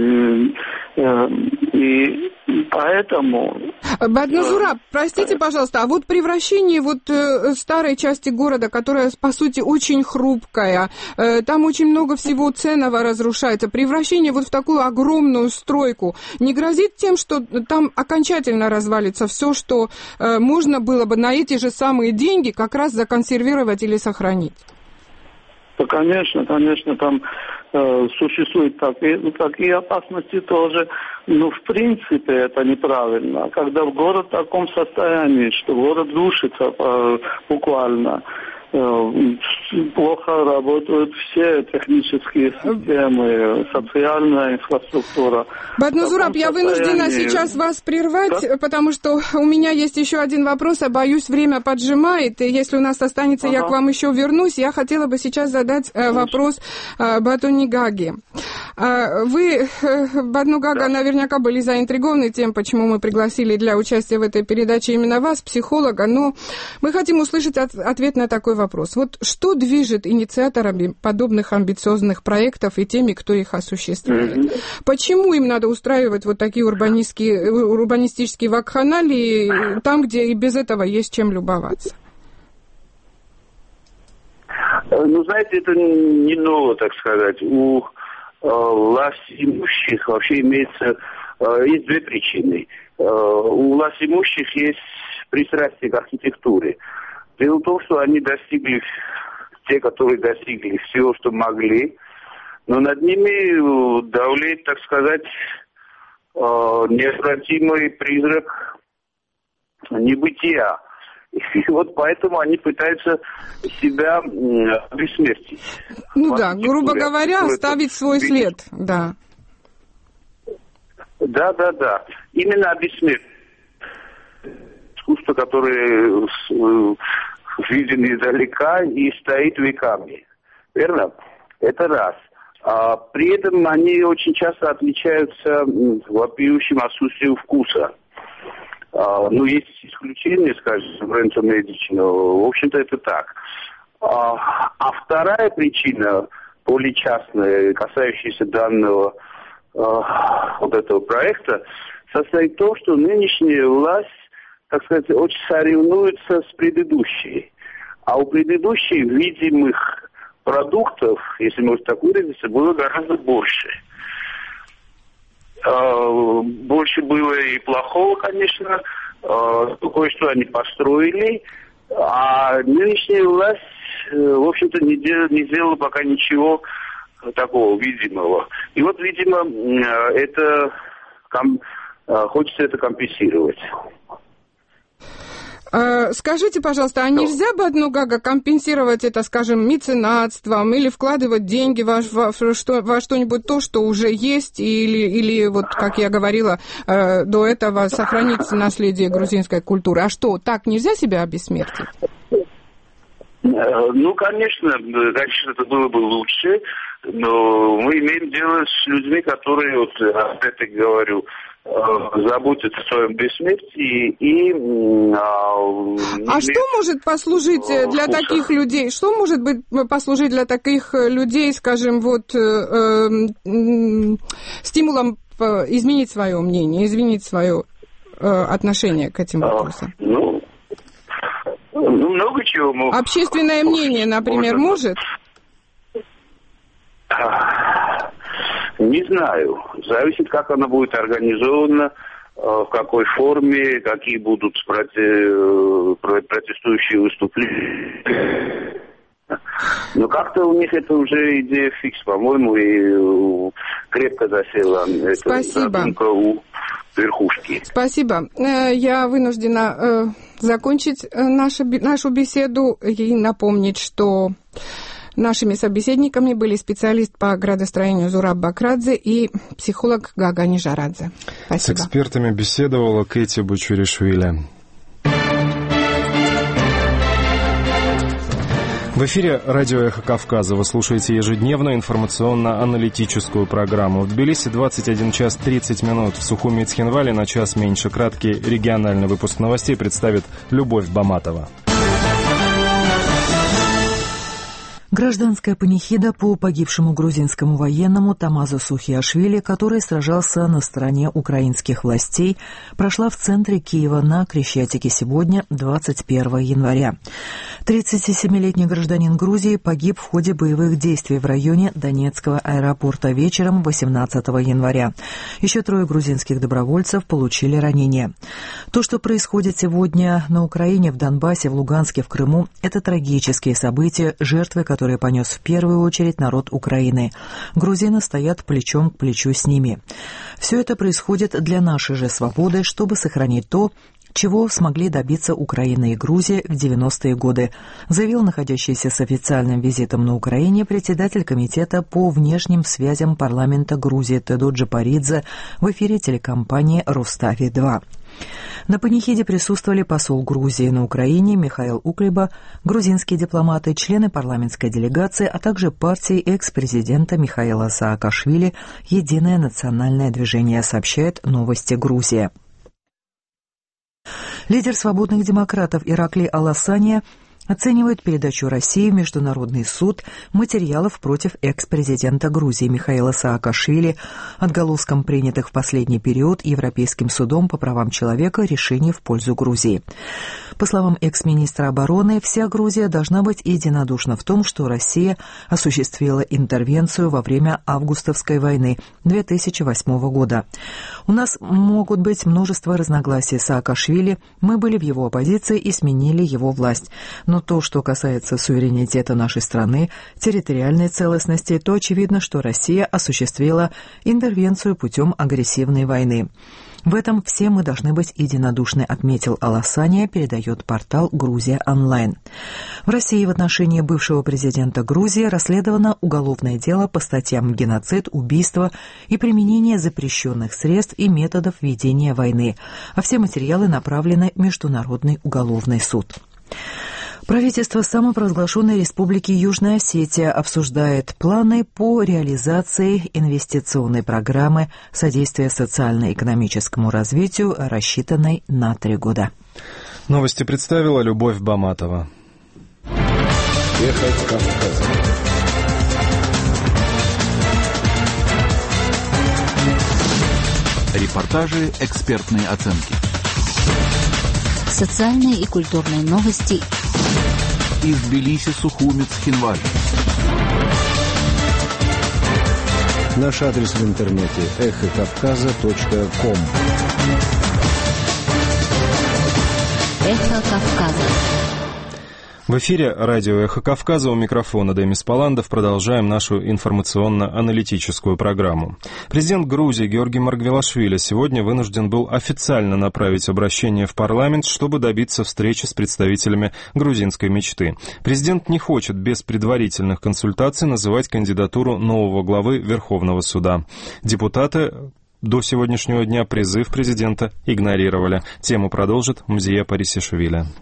И, и поэтому... Бадназураб, простите, пожалуйста, а вот превращение вот э, старой части города, которая, по сути, очень хрупкая, э, там очень много всего ценного разрушается, превращение вот в такую огромную стройку не грозит тем, что там окончательно развалится все, что э, можно было бы на эти же самые деньги как раз законсервировать или сохранить? Да, конечно, конечно, там э, существуют такие, такие опасности тоже, но в принципе это неправильно. Когда город в таком состоянии, что город рушится э, буквально, э, плохо работают все технические системы, социальная инфраструктура. Бадназураб, я вынуждена состоянии... сейчас вас прервать, да? потому что у меня есть еще один вопрос, а боюсь, время поджимает, и если у нас останется, ага. я к вам еще вернусь. Я хотела бы сейчас задать э, вопрос э, Батунигаге. Э, вы, э, Батунгага, да. наверняка были заинтригованы тем, почему мы пригласили для участия в этой передаче именно вас, психолога, но мы хотим услышать от, ответ на такой вопрос. Вот что движет инициаторами подобных амбициозных проектов и теми, кто их осуществляет? Mm-hmm. Почему им надо устраивать вот такие урбанистские, урбанистические вакханалии там, где и без этого есть чем любоваться? Ну, знаете, это не ново, так сказать. У э, властимущих вообще имеется, э, есть две причины. Э, у властимущих есть пристрастие к архитектуре. Дело в том, что они достигли, те, которые достигли всего, что могли, но над ними давлеет, так сказать, неотвратимый призрак небытия. И вот поэтому они пытаются себя обессмертить. Ну да, грубо говоря, оставить свой след, да. Да, да, да. Именно обессмертить. Искусство, которое виден издалека и стоит веками. Верно? Это раз. А при этом они очень часто отличаются вопиющим отсутствием вкуса. А, ну, есть исключения, скажем, Ренцо Медичи, но, в общем-то, это так. А, а вторая причина, более частная, касающаяся данного а, вот этого проекта, состоит в том, что нынешняя власть, так сказать, очень соревнуется с предыдущей. А у предыдущей видимых продуктов, если можно так выразиться, было гораздо больше. Больше было и плохого, конечно, кое-что они построили, а нынешняя власть, в общем-то, не делала, не сделала пока ничего такого видимого. И вот, видимо, это хочется это компенсировать. Скажите, пожалуйста, а нельзя бы Батунгага компенсировать это, скажем, меценатством или вкладывать деньги во, во, что, во что-нибудь то, что уже есть, или, или вот, как я говорила э, до этого, сохранить наследие грузинской культуры? А что, так нельзя себя обессмертить? Ну, конечно, конечно, это было бы лучше, но мы имеем дело с людьми, которые, вот, опять-таки говорю, заботиться о своем бессмертии и... А, а что может послужить для вкуса. таких людей? Что может быть послужить для таких людей, скажем, вот э, э, стимулом изменить свое мнение, изменить свое э, отношение к этим вопросам? А, ну, ну, много чего. Мог... Общественное мнение, например, может? Не знаю. Зависит, как она будет организована, в какой форме, какие будут протестующие выступления. Но как-то у них это уже идея фикс, по-моему, и крепко засела. Спасибо. Это у верхушки. Спасибо. Я вынуждена закончить нашу, нашу беседу и напомнить, что нашими собеседниками были специалист по градостроению Зураб Бакрадзе и психолог Гага Нижарадзе. Спасибо. С экспертами беседовала Кэти Бучуришвили. В эфире радио «Эхо Кавказа». Вы слушаете ежедневную информационно-аналитическую программу. В Тбилиси двадцать один час тридцать минут. В Сухуми и Цхинвале на час меньше. Краткий региональный выпуск новостей представит Любовь Баматова. Гражданская панихида по погибшему грузинскому военному Тамазу Сухиашвили, который сражался на стороне украинских властей, прошла в центре Киева на Крещатике сегодня, двадцать первого января. тридцатисемилетний гражданин Грузии погиб в ходе боевых действий в районе Донецкого аэропорта вечером восемнадцатого января. Еще трое грузинских добровольцев получили ранения. То, что происходит сегодня на Украине, в Донбассе, в Луганске, в Крыму, это трагические события, жертвы, которые которые понес в первую очередь народ Украины. Грузины стоят плечом к плечу с ними. Все это происходит для нашей же свободы, чтобы сохранить то, чего смогли добиться Украина и Грузия в девяностые годы, заявил находящийся с официальным визитом на Украине председатель комитета по внешним связям парламента Грузии Теду Джапаридзе в эфире телекомпании «Рустави-два». На панихиде присутствовали посол Грузии на Украине Михаил Уклеба, грузинские дипломаты, члены парламентской делегации, а также партии экс-президента Михаила Саакашвили «Единое национальное движение», сообщает «Новости Грузия». Лидер свободных демократов Иракли Аласания оценивает передачу России в Международный суд материалов против экс-президента Грузии Михаила Саакашвили, отголоском принятых в последний период Европейским судом по правам человека решений в пользу Грузии. По словам экс-министра обороны, вся Грузия должна быть единодушна в том, что Россия осуществила интервенцию во время августовской войны две тысячи восьмого года. У нас могут быть множество разногласий с Саакашвили, мы были в его оппозиции и сменили его власть. Но то, что касается суверенитета нашей страны, территориальной целостности, то очевидно, что Россия осуществила интервенцию путем агрессивной войны. В этом все мы должны быть единодушны, отметил Аласания, передает портал «Грузия онлайн». В России в отношении бывшего президента Грузии расследовано уголовное дело по статьям геноцид, убийство и применение запрещенных средств и методов ведения войны, а все материалы направлены в Международный уголовный суд. Правительство самопровозглашенной Республики Южная Осетия обсуждает планы по реализации инвестиционной программы содействия социально-экономическому развитию, рассчитанной на три года. Новости представила Любовь Баматова. Эхо Кавказа. Репортажи, экспертные оценки. Социальные и культурные новости. Из Тбилиси, Сухуми, Цхинваль. Наш адрес в интернете эхо кавказа точка ком. Эхо Кавказа. В эфире радио «Эхо Кавказа», у микрофона Демис Паландов. Продолжаем нашу информационно-аналитическую программу. Президент Грузии Георгий Маргвелашвили сегодня вынужден был официально направить обращение в парламент, чтобы добиться встречи с представителями грузинской мечты. Президент не хочет без предварительных консультаций называть кандидатуру нового главы Верховного суда. Депутаты до сегодняшнего дня призыв президента игнорировали. Тему продолжит Мзия Парисишвили.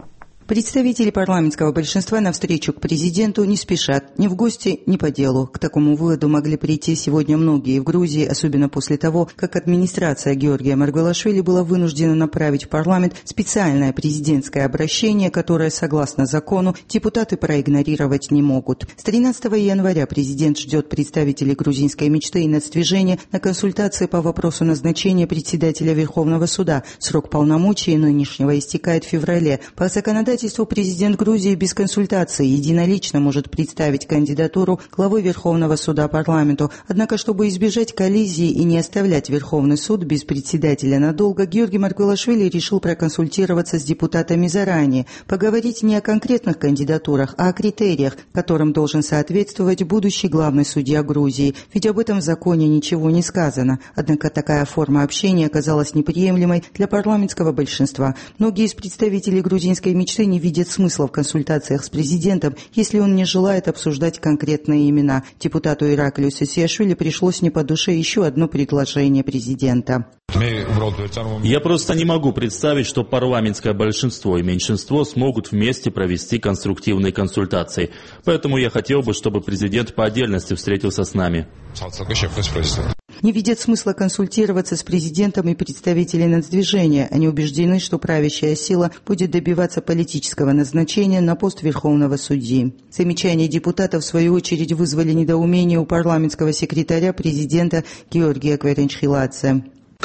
Представители парламентского большинства на встречу к президенту не спешат, ни в гости, ни по делу. К такому выводу могли прийти сегодня многие в Грузии, особенно после того, как администрация Георгия Маргвелашвили была вынуждена направить в парламент специальное президентское обращение, которое, согласно закону, депутаты проигнорировать не могут. С тринадцатого января президент ждет представителей грузинской мечты и нацдвижения на консультации по вопросу назначения председателя Верховного суда. Срок полномочий нынешнего истекает в феврале. По законодательству президент Грузии без консультации единолично может представить кандидатуру главы Верховного суда парламенту. Однако, чтобы избежать коллизии и не оставлять Верховный суд без председателя надолго, Георгий Маргвелашвили решил проконсультироваться с депутатами заранее, поговорить не о конкретных кандидатурах, а о критериях, которым должен соответствовать будущий главный судья Грузии. Ведь об этом в законе ничего не сказано. Однако такая форма общения оказалась неприемлемой для парламентского большинства. Многие из представителей грузинской мечты не видят смысла в консультациях с президентом, если он не желает обсуждать конкретные имена. Депутату Ираклию Сесиашвили пришлось не по душе еще одно предложение президента. Я просто не могу представить, что парламентское большинство и меньшинство смогут вместе провести конструктивные консультации. Поэтому я хотел бы, чтобы президент по отдельности встретился с нами. Не видят смысла консультироваться с президентом и представителями нацдвижения. Они убеждены, что правящая сила будет добиваться политического назначения на пост верховного судьи. Замечания депутатов, в свою очередь, вызвали недоумение у парламентского секретаря президента Георгия Кверенчхиладзе.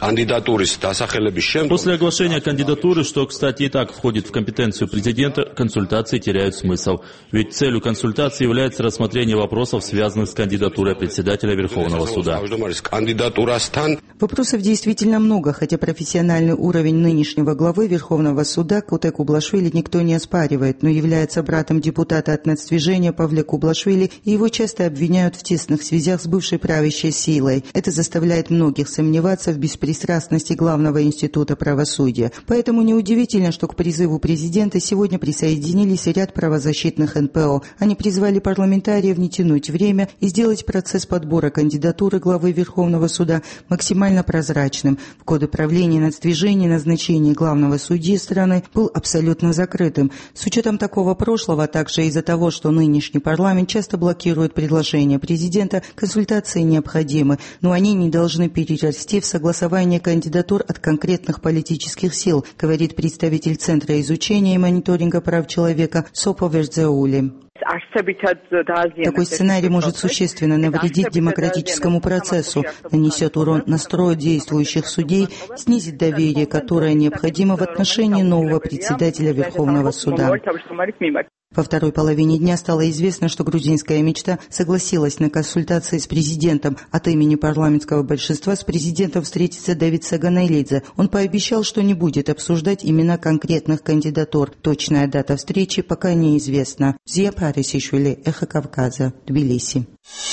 После оглашения кандидатуры, что, кстати, и так входит в компетенцию президента, консультации теряют смысл. Ведь целью консультации является рассмотрение вопросов, связанных с кандидатурой председателя Верховного суда. Вопросов действительно много, хотя профессиональный уровень нынешнего главы Верховного суда Куте Кублашвили никто не оспаривает, но является братом депутата от нацдвижения Павле Кублашвили, и его часто обвиняют в тесных связях с бывшей правящей силой. Это заставляет многих сомневаться в беспристрастности пристрастности Главного института правосудия. Поэтому неудивительно, что к призыву президента сегодня присоединились ряд правозащитных эн пэ о. Они призвали парламентариев не тянуть время и сделать процесс подбора кандидатуры главы Верховного суда максимально прозрачным. В годы правления нацдвижения назначение главного судьи страны был абсолютно закрытым. С учетом такого прошлого, а также из-за того, что нынешний парламент часто блокирует предложения президента, консультации необходимы, но они не должны перерасти в согласование кандидатур от конкретных политических сил, говорит представитель Центра изучения и мониторинга прав человека Сопо Вердзеули. Такой сценарий может существенно навредить демократическому процессу, нанесет урон настрою действующих судей, снизит доверие, которое необходимо в отношении нового председателя Верховного суда. Во второй половине дня стало известно, что грузинская мечта согласилась на консультации с президентом. От имени парламентского большинства с президентом встретится Давид Саганалидзе. Он пообещал, что не будет обсуждать имена конкретных кандидатур. Точная дата встречи пока неизвестна. Зия Парисишвили, Эхо Кавказа, Тбилиси.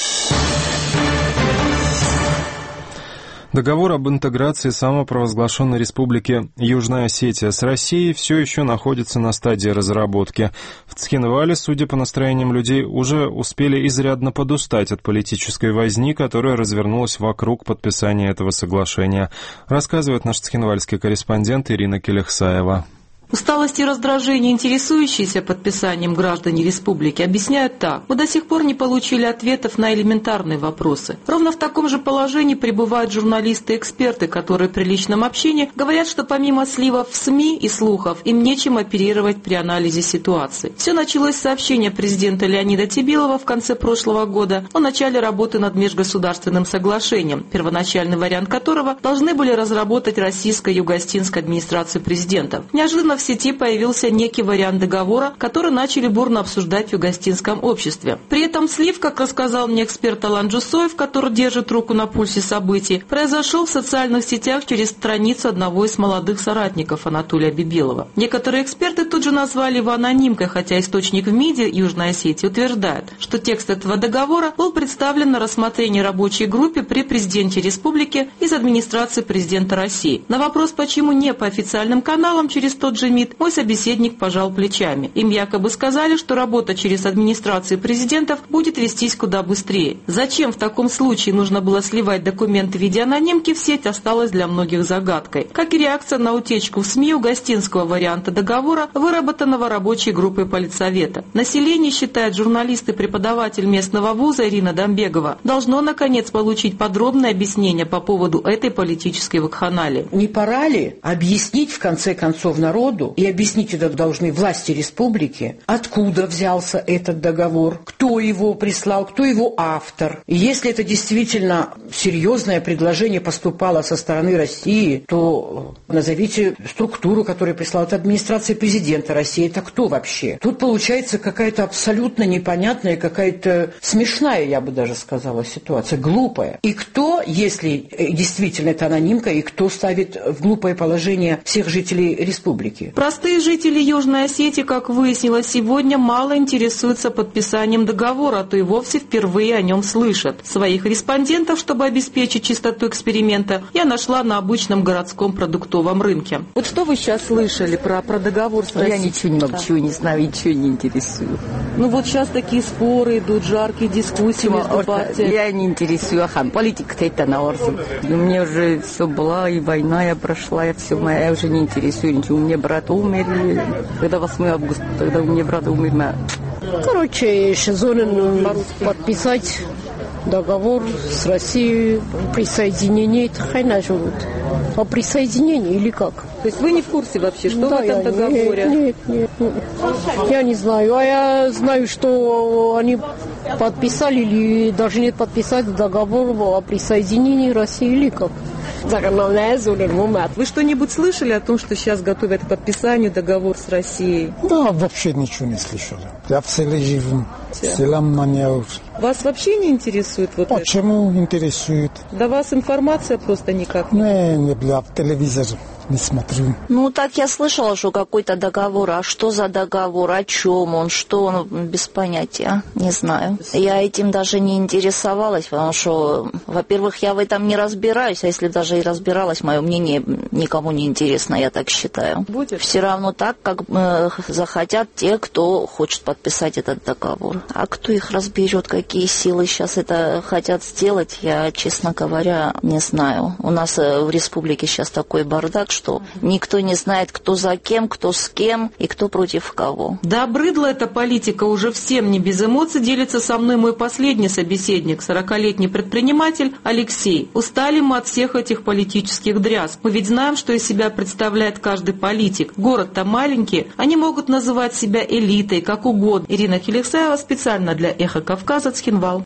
Договор об интеграции самопровозглашенной республики Южная Осетия с Россией все еще находится на стадии разработки. В Цхинвале, судя по настроениям людей, уже успели изрядно подустать от политической возни, которая развернулась вокруг подписания этого соглашения, рассказывает наш цхинвальский корреспондент Ирина Келехсаева. Усталость и раздражение, интересующиеся подписанием граждане республики, объясняют так. Мы до сих пор не получили ответов на элементарные вопросы. Ровно в таком же положении пребывают журналисты и эксперты, которые при личном общении говорят, что помимо сливов в СМИ и слухов, им нечем оперировать при анализе ситуации. Все началось с сообщения президента Леонида Тебилова в конце прошлого года о начале работы над межгосударственным соглашением, первоначальный вариант которого должны были разработать российская и юго-остинская администрации президента. Неожиданно в сети появился некий вариант договора, который начали бурно обсуждать в юго-остинском обществе. При этом слив, как рассказал мне эксперт Алан Джусоев, который держит руку на пульсе событий, произошел в социальных сетях через страницу одного из молодых соратников Анатолия Бибилова. Некоторые эксперты тут же назвали его анонимкой, хотя источник в МИДе Южной Осетии утверждает, что текст этого договора был представлен на рассмотрение рабочей группе при президенте республики из администрации президента России. На вопрос, почему не по официальным каналам через тот же МИД, мой собеседник пожал плечами. Им якобы сказали, что работа через администрации президентов будет вестись куда быстрее. Зачем в таком случае нужно было сливать документы в виде анонимки в сеть, осталось для многих загадкой. Как и реакция на утечку в СМИ угостинского варианта договора, выработанного рабочей группой политсовета. Население, считает журналист и преподаватель местного вуза Ирина Домбегова, должно наконец получить подробное объяснение по поводу этой политической вакханалии. Не пора ли объяснить в конце концов народу, и объяснить это должны власти республики, откуда взялся этот договор, кто его прислал, кто его автор. И если это действительно серьезное предложение поступало со стороны России, то назовите структуру, которая прислала от администрации президента России. Это кто вообще? Тут получается какая-то абсолютно непонятная, какая-то смешная, я бы даже сказала, ситуация, глупая. И кто, если действительно это анонимка, и кто ставит в глупое положение всех жителей республики? Простые жители Южной Осетии, как выяснилось сегодня, мало интересуются подписанием договора, а то и вовсе впервые о нем слышат. Своих респондентов, чтобы обеспечить чистоту эксперимента, я нашла на обычном городском продуктовом рынке. Вот что вы сейчас слышали про, про договор с Россией? Я ничего, много чего не знаю, ничего не интересую. Ну вот сейчас такие споры идут, жаркие дискуссии Чего? между партиями. Я не интересую, ахан, политика-то это на орзе. У меня уже все была, и война я прошла, я все, я уже не интересую ничего. У меня брат умер, когда восьмого августа, тогда у меня брат умер. Короче, Шизонин подписать договор с Россией, присоединение, это хайна живут. О присоединении или как? То есть вы не в курсе вообще, что да, в этом договоре? Нет, нет, нет. Я не знаю. А я знаю, что они подписали или даже не подписать договор о присоединении России или как? Вы что-нибудь слышали о том, что сейчас готовят к подписанию договор с Россией? Да, вообще ничего не слышал. Я в селе живу. Селам на Вас вообще не интересует вот это? Почему интересует? Да вас информация просто никак не... Не, не, бля, в телевизоре не смотрю. Ну, так я слышала, что какой-то договор. А что за договор? О чем он? Что он? Без понятия. Не знаю. Я этим даже не интересовалась, потому что, во-первых, я в этом не разбираюсь, а если даже и разбиралась, мое мнение никому не интересно, я так считаю. Будет? Все равно так, как э, захотят те, кто хочет подписать этот договор. А кто их разберет, какие силы сейчас это хотят сделать, я, честно говоря, не знаю. У нас э, в республике сейчас такой бардак, что никто не знает, кто за кем, кто с кем и кто против кого. Да обрыдла эта политика уже всем, не без эмоций делится со мной мой последний собеседник, сорокалетний предприниматель Алексей. Устали мы от всех этих политических дрязг. Мы ведь знаем, что из себя представляет каждый политик. Город-то маленький, они могут называть себя элитой, как угодно. Ирина Хилексаева специально для «Эхо Кавказа», Цхинвал.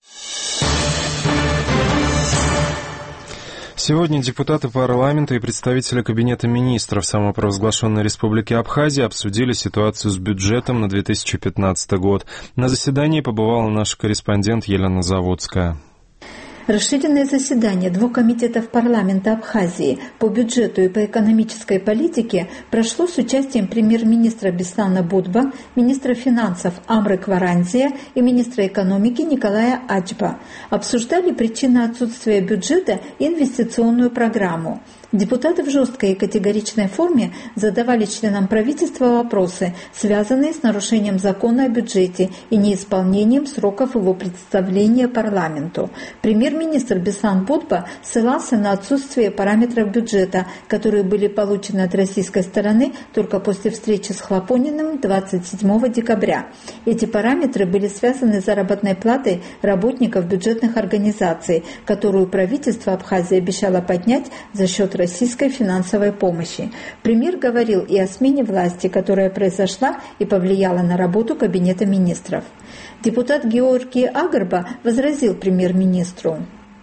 Сегодня депутаты парламента и представители Кабинета министров самопровозглашенной Республики Абхазия обсудили ситуацию с бюджетом на две тысячи пятнадцатый год. На заседании побывала наш корреспондент Елена Заводская. Расширенное заседание двух комитетов парламента Абхазии по бюджету и по экономической политике прошло с участием премьер-министра Беслана Будба, министра финансов Амры Кваранзия и министра экономики Николая Ачба. Обсуждали причины отсутствия бюджета и инвестиционную программу. Депутаты в жесткой и категоричной форме задавали членам правительства вопросы, связанные с нарушением закона о бюджете и неисполнением сроков его представления парламенту. Премьер-министр Беслан Будба ссылался на отсутствие параметров бюджета, которые были получены от российской стороны только после встречи с Хлопониным двадцать седьмого декабря. Эти параметры были связаны с заработной платой работников бюджетных организаций, которую правительство Абхазии обещало поднять за счет российской финансовой помощи. Премьер говорил и о смене власти, которая произошла и повлияла на работу Кабинета министров. Депутат Георгий Агарба возразил премьер-министру.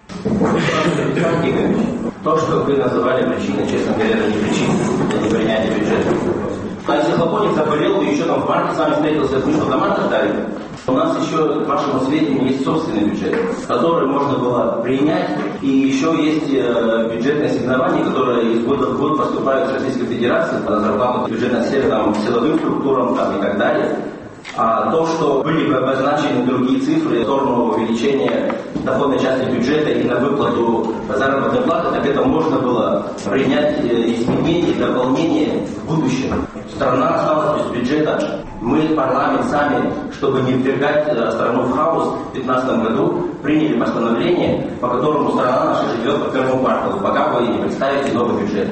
То, что вы называли причиной, честно говоря, это не причина, это не принятие бюджета. Если Хлопоник заболел, и еще там в марте с вами встретился, вы что, дома дали? У нас еще, к вашему сведению, есть собственный бюджет, который можно было принять, и еще есть бюджетные ассигнования, которые из года в год поступают в Российской Федерации на зарплату бюджетных сфер, там, силовым структурам там, и так далее. А то, что были бы обозначены другие цифры в сторону увеличения доходной части бюджета и на выплату заработной платы, так это можно было принять изменения, дополнения в будущем. Страна осталась без бюджета. Мы, парламент, сами, чтобы не ввергать страну в хаос, в две тысячи пятнадцатом году приняли постановление, по которому страна наша живет по первому кварталу, пока вы не представите новый бюджет.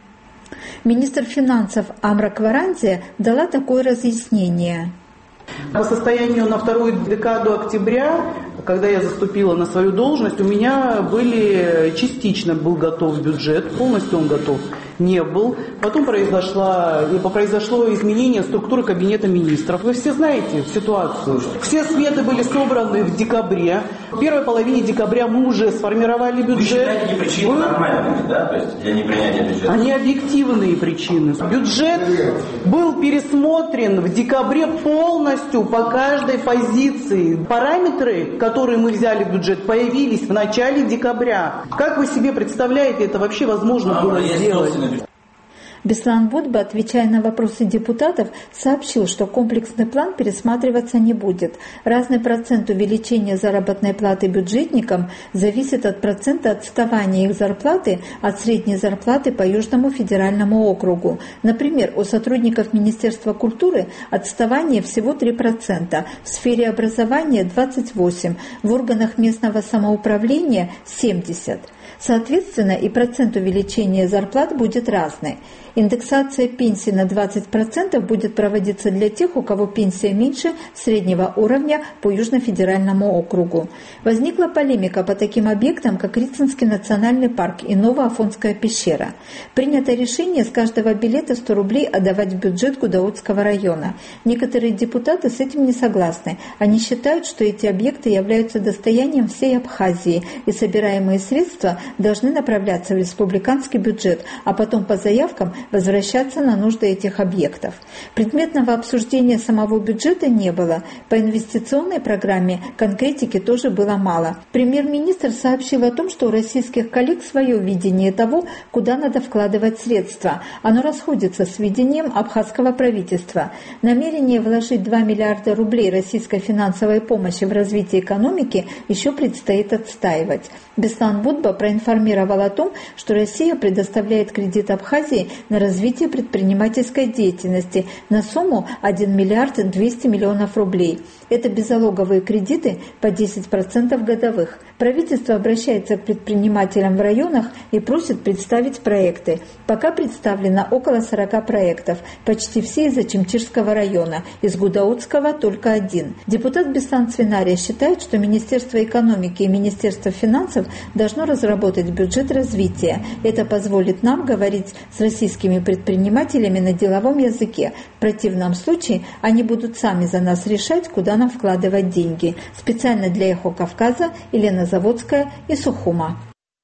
Министр финансов Амра Кваранзе дала такое разъяснение. По состоянию на вторую декаду октября, когда я заступила на свою должность, у меня были частично был готов бюджет, полностью он готов не был. Потом произошло, произошло изменение структуры кабинета министров. Вы все знаете ситуацию. Все сметы были собраны в декабре. В первой половине декабря мы уже сформировали бюджет. Вы считаете, не причины Вы... нормальными, да? То есть для непринятия бюджета? Они объективные причины. Бюджет был пересмотрен в декабре полностью по каждой позиции. Параметры, которые мы взяли в бюджет, появились в начале декабря. Как вы себе представляете, это вообще возможно а, было сделать? Беслан Будба, отвечая на вопросы депутатов, сообщил, что комплексный план пересматриваться не будет. Разный процент увеличения заработной платы бюджетникам зависит от процента отставания их зарплаты от средней зарплаты по Южному федеральному округу. Например, у сотрудников Министерства культуры отставание всего три процента, в сфере образования двадцать восемь процентов, в органах местного самоуправления семьдесят процентов. Соответственно, и процент увеличения зарплат будет разный. Индексация пенсий на двадцать процентов будет проводиться для тех, у кого пенсия меньше среднего уровня по Южно-федеральному округу. Возникла полемика по таким объектам, как Рицинский национальный парк и Новоафонская пещера. Принято решение с каждого билета сто рублей отдавать в бюджет Гудаутского района. Некоторые депутаты с этим не согласны. Они считают, что эти объекты являются достоянием всей Абхазии, и собираемые средства должны направляться в республиканский бюджет, а потом по заявкам возвращаться на нужды этих объектов. Предметного обсуждения самого бюджета не было. По инвестиционной программе конкретики тоже было мало. Премьер-министр сообщил о том, что у российских коллег свое видение того, куда надо вкладывать средства. Оно расходится с видением абхазского правительства. Намерение вложить два миллиарда рублей российской финансовой помощи в развитие экономики еще предстоит отстаивать. Беслан Будба проинформировал о том, что Россия предоставляет кредит Абхазии на развитие предпринимательской деятельности на сумму один миллиард двести миллионов рублей. Это беззалоговые кредиты по десять процентов годовых. Правительство обращается к предпринимателям в районах и просит представить проекты. Пока представлено около сорока проектов, почти все из Ачимчирского района, из Гудаутского только один. Депутат Беслан Свинария считает, что Министерство экономики и Министерство финансов должно разработать бюджет развития. Это позволит нам говорить с российскими предпринимателями на деловом языке. В противном случае они будут сами за нас решать, куда нам вкладывать деньги. Специально для «Эхо Кавказа» Елена Заводская и Сухума.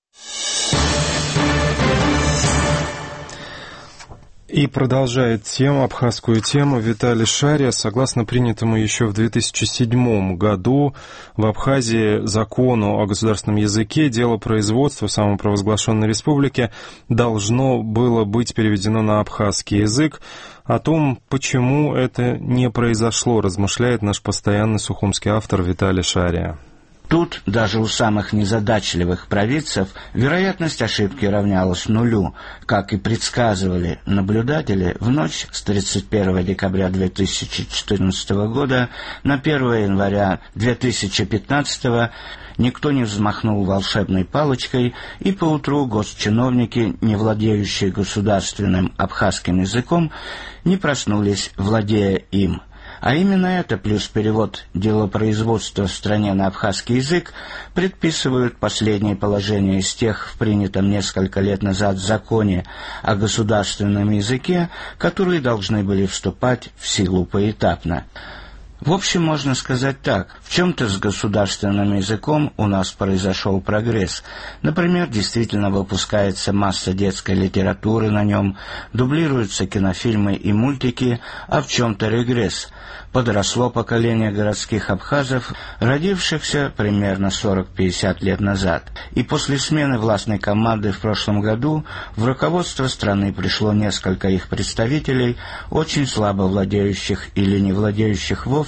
И продолжает тему, абхазскую тему, Виталий Шария. Согласно принятому еще в две тысячи седьмом году в Абхазии закону о государственном языке, дело производства в самопровозглашенной республике должно было быть переведено на абхазский язык. О том, почему это не произошло, размышляет наш постоянный сухумский автор Виталий Шария. Тут даже у самых незадачливых провидцев вероятность ошибки равнялась нулю, как и предсказывали наблюдатели в ночь с тридцать первого декабря две тысячи четырнадцатого года на первое января две тысячи пятнадцатого. Никто не взмахнул волшебной палочкой, и поутру госчиновники, не владеющие государственным абхазским языком, не проснулись, владея им. А именно это, плюс перевод делопроизводства в стране на абхазский язык, предписывают последние положения из тех в принятом несколько лет назад законе о государственном языке, которые должны были вступать в силу поэтапно. В общем, можно сказать так, в чем-то с государственным языком у нас произошел прогресс. Например, действительно выпускается масса детской литературы на нем, дублируются кинофильмы и мультики, а в чем-то регресс. Подросло поколение городских абхазов, родившихся примерно сорок-пятьдесят лет назад. И после смены властной команды в прошлом году в руководство страны пришло несколько их представителей, очень слабо владеющих или не владеющих вовсе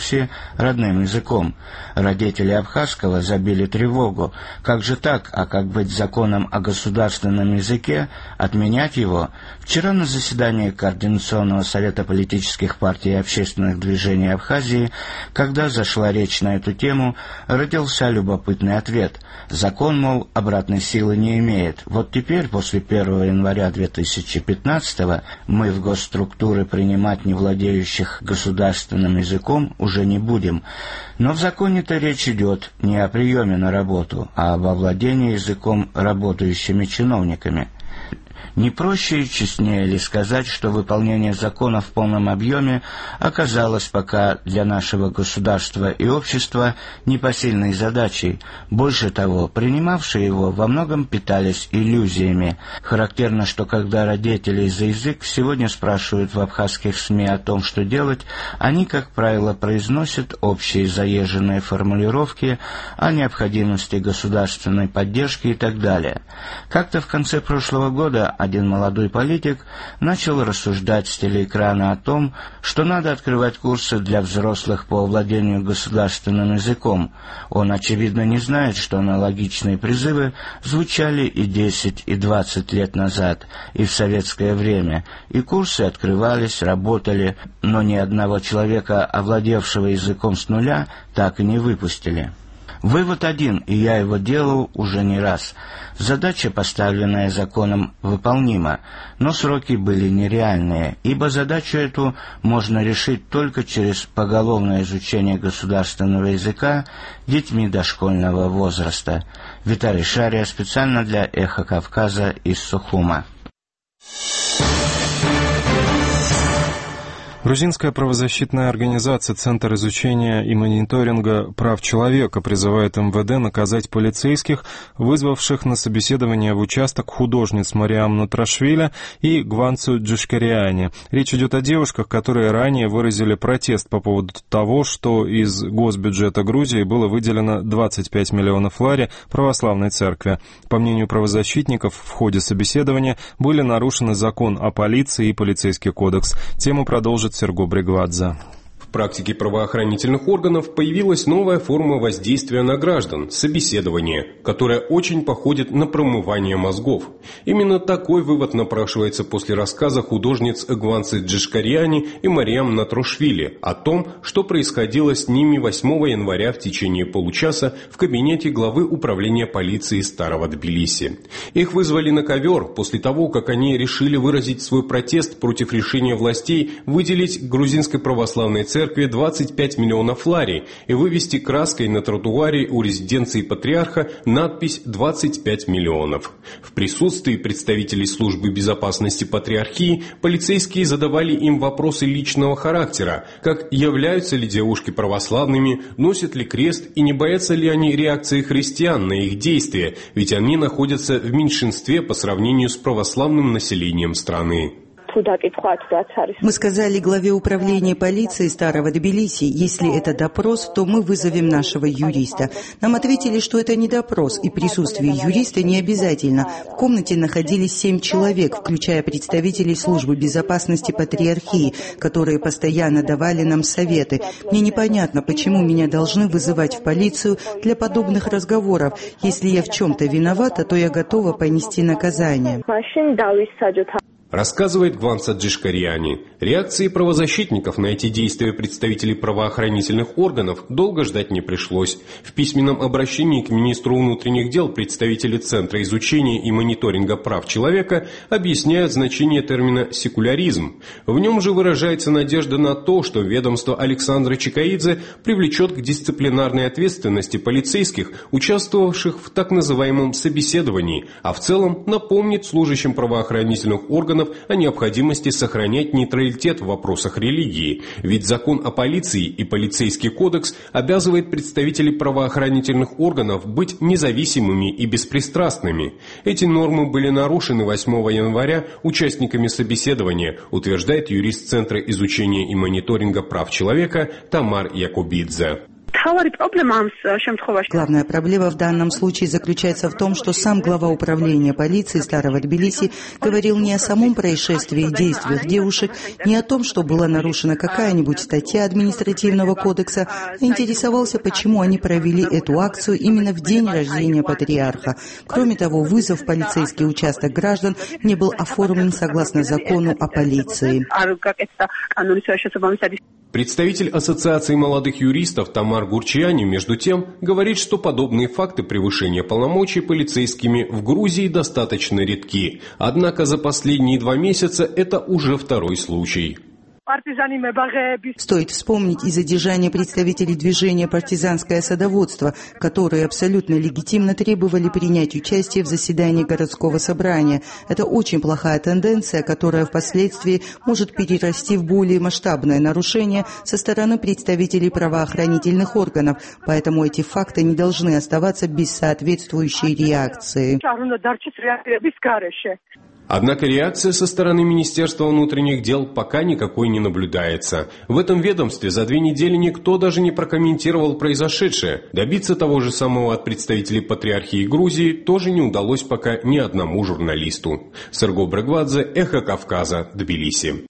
вовсе родным языком. Родители абхазского забили тревогу. Как же так? А как быть с законом о государственном языке? Отменять его? Вчера на заседании Координационного совета политических партий и общественных движений Абхазии, когда зашла речь на эту тему, родился любопытный ответ. Закон, мол, обратной силы не имеет. Вот теперь, после первого января две тысячи пятнадцатого, мы в госструктуры принимать не владеющих государственным языком уже не будем. Но в законе-то речь идет не о приеме на работу, а об овладении языком работающими чиновниками. Не проще и честнее ли сказать, что выполнение закона в полном объеме оказалось пока для нашего государства и общества непосильной задачей. Больше того, принимавшие его во многом питались иллюзиями. Характерно, что когда родители за язык сегодня спрашивают в абхазских СМИ о том, что делать, они, как правило, произносят общие заезженные формулировки о необходимости государственной поддержки и так далее. Как-то в конце прошлого года один молодой политик начал рассуждать с телеэкрана о том, что надо открывать курсы для взрослых по овладению государственным языком. Он, очевидно, не знает, что аналогичные призывы звучали и десять, и двадцать лет назад, и в советское время, и курсы открывались, работали, но ни одного человека, овладевшего языком с нуля, так и не выпустили. Вывод один, и я его делал уже не раз. Задача, поставленная законом, выполнима, но сроки были нереальные, ибо задачу эту можно решить только через поголовное изучение государственного языка детьми дошкольного возраста. Виталий Шария специально для «Эхо Кавказа» из Сухума. Грузинская правозащитная организация «Центр изучения и мониторинга прав человека» призывает эм вэ дэ наказать полицейских, вызвавших на собеседование в участок художниц Мариам Нутрашвили и Гванцу Джишкариани. Речь идет о девушках, которые ранее выразили протест по поводу того, что из госбюджета Грузии было выделено двадцать пять миллионов лари православной церкви. По мнению правозащитников, в ходе собеседования были нарушены закон о полиции и полицейский кодекс. Тему продолжит Серго Бригвадзе. В практике правоохранительных органов появилась новая форма воздействия на граждан – собеседование, которое очень походит на промывание мозгов. Именно такой вывод напрашивается после рассказа художниц Гванцы Джишкариани и Мариам Нутрашвили о том, что происходило с ними восьмого января в течение получаса в кабинете главы управления полиции Старого Тбилиси. Их вызвали на ковер после того, как они решили выразить свой протест против решения властей выделить грузинской православной церкви двадцать пять миллионов лари и вывести краской на тротуаре у резиденции патриарха надпись «двадцать пять миллионов». В присутствии представителей службы безопасности патриархии полицейские задавали им вопросы личного характера, как являются ли девушки православными, носят ли крест и не боятся ли они реакции христиан на их действия, ведь они находятся в меньшинстве по сравнению с православным населением страны. Мы сказали главе управления полиции Старого Тбилиси, если это допрос, то мы вызовем нашего юриста. Нам ответили, что это не допрос, и присутствие юриста не обязательно. В комнате находились семь человек, включая представителей службы безопасности патриархии, которые постоянно давали нам советы. Мне непонятно, почему меня должны вызывать в полицию для подобных разговоров. Если я в чем-то виновата, то я готова понести наказание. Рассказывает Гванца Джишкариани. Реакции правозащитников на эти действия представителей правоохранительных органов долго ждать не пришлось. В письменном обращении к министру внутренних дел представители Центра изучения и мониторинга прав человека объясняют значение термина «секуляризм». В нем же выражается надежда на то, что ведомство Александра Чикаидзе привлечет к дисциплинарной ответственности полицейских, участвовавших в так называемом собеседовании, а в целом напомнит служащим правоохранительных органов о необходимости сохранять нейтралитет в вопросах религии, ведь закон о полиции и полицейский кодекс обязывает представителей правоохранительных органов быть независимыми и беспристрастными. Эти нормы были нарушены восьмого января участниками собеседования, утверждает юрист Центра изучения и мониторинга прав человека Тамар Якубидзе. Главная проблема в данном случае заключается в том, что сам глава управления полиции Старого Тбилиси говорил не о самом происшествии и действиях девушек, не о том, что была нарушена какая-нибудь статья административного кодекса, а интересовался, почему они провели эту акцию именно в день рождения патриарха. Кроме того, вызов в полицейский участок граждан не был оформлен согласно закону о полиции. Представитель Ассоциации молодых юристов Тамар Гурчиани, между тем, говорит, что подобные факты превышения полномочий полицейскими в Грузии достаточно редки. Однако за последние два месяца это уже второй случай. Стоит вспомнить и задержание представителей движения «Партизанское садоводство», которые абсолютно легитимно требовали принять участие в заседании городского собрания. Это очень плохая тенденция, которая впоследствии может перерасти в более масштабное нарушение со стороны представителей правоохранительных органов, поэтому эти факты не должны оставаться без соответствующей реакции. Однако реакция со стороны Министерства внутренних дел пока никакой не наблюдается. В этом ведомстве за две недели никто даже не прокомментировал произошедшее. Добиться того же самого от представителей Патриархии Грузии тоже не удалось пока ни одному журналисту. Серго Брегвадзе, Эхо Кавказа, Тбилиси.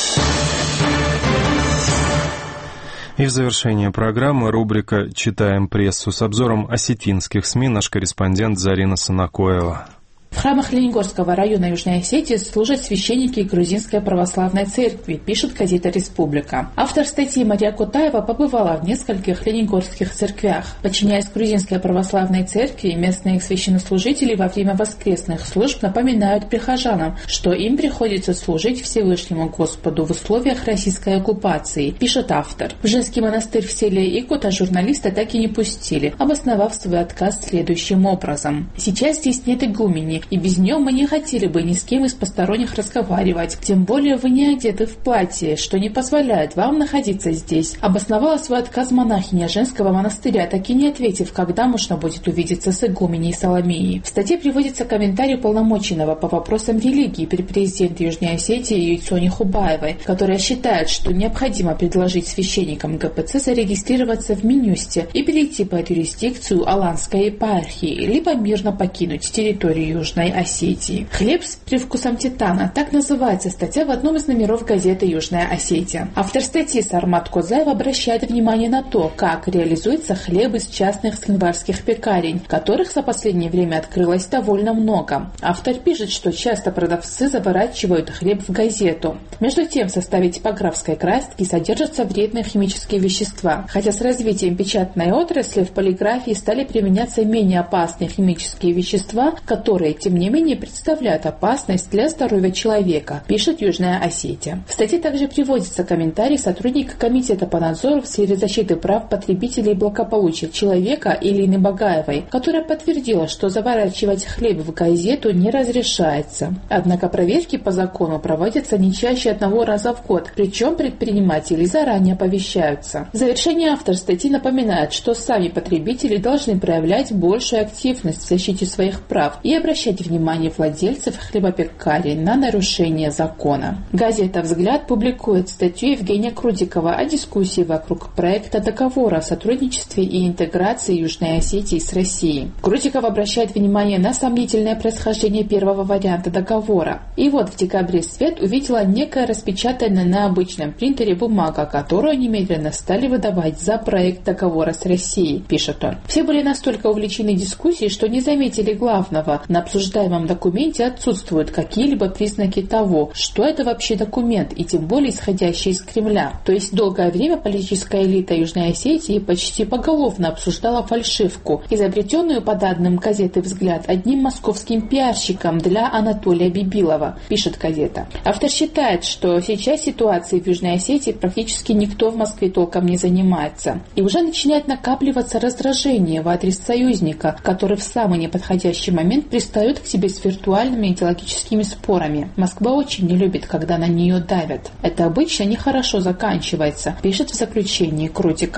И в завершение программы рубрика «Читаем прессу» с обзором осетинских СМИ наш корреспондент Зарина Санакоева. В храмах Лениногорского района Южной Осетии служат священники Грузинской православной церкви, пишет газета «Республика». Автор статьи Мария Кутаева побывала в нескольких лениногорских церквях. Подчиняясь Грузинской православной церкви, местные священнослужители во время воскресных служб напоминают прихожанам, что им приходится служить Всевышнему Господу в условиях российской оккупации, пишет автор. В женский монастырь в селе Икута журналиста так и не пустили, обосновав свой отказ следующим образом. «Сейчас здесь нет игумени, и без нее мы не хотели бы ни с кем из посторонних разговаривать. Тем более вы не одеты в платье, что не позволяет вам находиться здесь». Обосновала свой отказ монахиня женского монастыря, так и не ответив, когда можно будет увидеться с игуменей Соломией. В статье приводится комментарий уполномоченного по вопросам религии при президенте Южной Осетии Юйцоне Хубаевой, которая считает, что необходимо предложить священникам ГПЦ зарегистрироваться в Минюсте и перейти под юрисдикцию Аланской епархии, либо мирно покинуть территорию Южной Осетии. «Хлеб с привкусом титана» — так называется статья в одном из номеров газеты «Южная Осетия». Автор статьи Сармат Козаев обращает внимание на то, как реализуется хлеб из частных схинварских пекарень, которых за последнее время открылось довольно много. Автор пишет, что часто продавцы заворачивают хлеб в газету. Между тем, в составе типографской краски содержатся вредные химические вещества. Хотя с развитием печатной отрасли в полиграфии стали применяться менее опасные химические вещества, которые, тем не менее, представляют опасность для здоровья человека, пишет Южная Осетия. В статье также приводится комментарий сотрудника Комитета по надзору в сфере защиты прав потребителей и благополучия человека Илины Багаевой, которая подтвердила, что заворачивать хлеб в газету не разрешается. Однако проверки по закону проводятся не чаще одного раза в год, причем предприниматели заранее оповещаются. В завершение автор статьи напоминает, что сами потребители должны проявлять большую активность в защите своих прав и обращать внимание владельцев хлебопекарей на нарушение закона. Газета «Взгляд» публикует статью Евгения Крутикова о дискуссии вокруг проекта договора о сотрудничестве и интеграции Южной Осетии с Россией. Крутиков обращает внимание на сомнительное происхождение первого варианта договора. И вот в декабре свет увидела некая распечатанная на обычном принтере бумага, которую немедленно стали выдавать за проект договора с Россией, пишет он. Все были настолько увлечены дискуссией, что не заметили главного. На обсуждаемом документе отсутствуют какие-либо признаки того, что это вообще документ, и тем более исходящий из Кремля. То есть долгое время политическая элита Южной Осетии почти поголовно обсуждала фальшивку, изобретенную по данным газеты «Взгляд» одним московским пиарщиком для Анатолия Бибилова, пишет газета. Автор считает, что сейчас ситуацией в Южной Осетии практически никто в Москве толком не занимается. И уже начинает накапливаться раздражение в адрес союзника, который в самый неподходящий момент пристает к себе с виртуальными идеологическими спорами. Москва очень не любит, когда на нее давят. Это обычно нехорошо заканчивается, пишет в заключении Крутиков.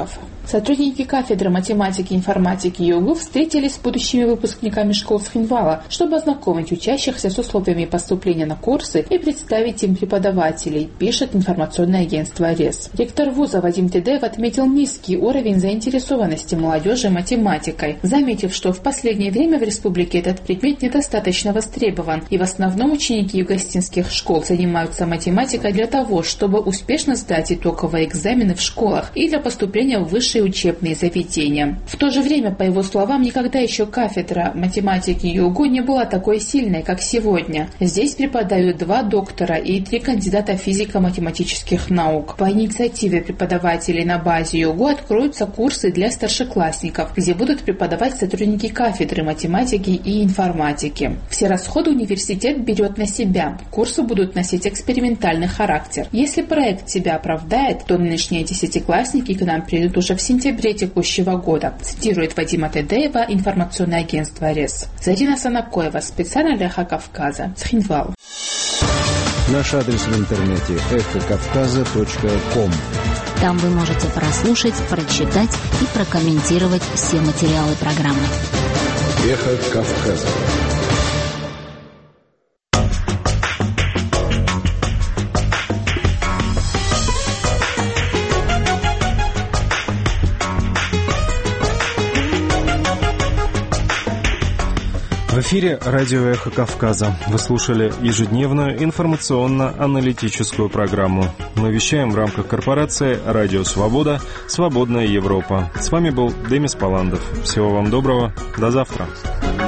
Сотрудники кафедры математики, информатики и ЮГУ встретились с будущими выпускниками школ Схинвала, чтобы ознакомить учащихся с условиями поступления на курсы и представить им преподавателей, пишет информационное агентство РЕС. Ректор вуза Вадим Тедеев отметил низкий уровень заинтересованности молодежи математикой, заметив, что в последнее время в республике этот предмет недостаточно востребован, и в основном ученики югостинских школ занимаются математикой для того, чтобы успешно сдать итоговые экзамены в школах и для поступления в высшие учебные заведения. В то же время, по его словам, никогда еще кафедра математики ЮГУ не была такой сильной, как сегодня. Здесь преподают два доктора и три кандидата физико-математических наук. По инициативе преподавателей на базе ЮГУ откроются курсы для старшеклассников, где будут преподавать сотрудники кафедры математики и информатики. Все расходы университет берет на себя. Курсы будут носить экспериментальный характер. Если проект себя оправдает, то нынешние десятиклассники к нам придут уже в сентябре текущего года, цитирует Вадима Тедеева информационное агентство РЕС. Зарина Санакоева, специально для Эхо Кавказа, Схинвал. Наш адрес в интернете эхо кавказа точка ком. Там вы можете прослушать, прочитать и прокомментировать все материалы программы. Эхо Кавказа. В эфире радио «Эхо Кавказа». Вы слушали ежедневную информационно-аналитическую программу. Мы вещаем в рамках корпорации «Радио Свобода. Свободная Европа». С вами был Демис Паландов. Всего вам доброго. До завтра.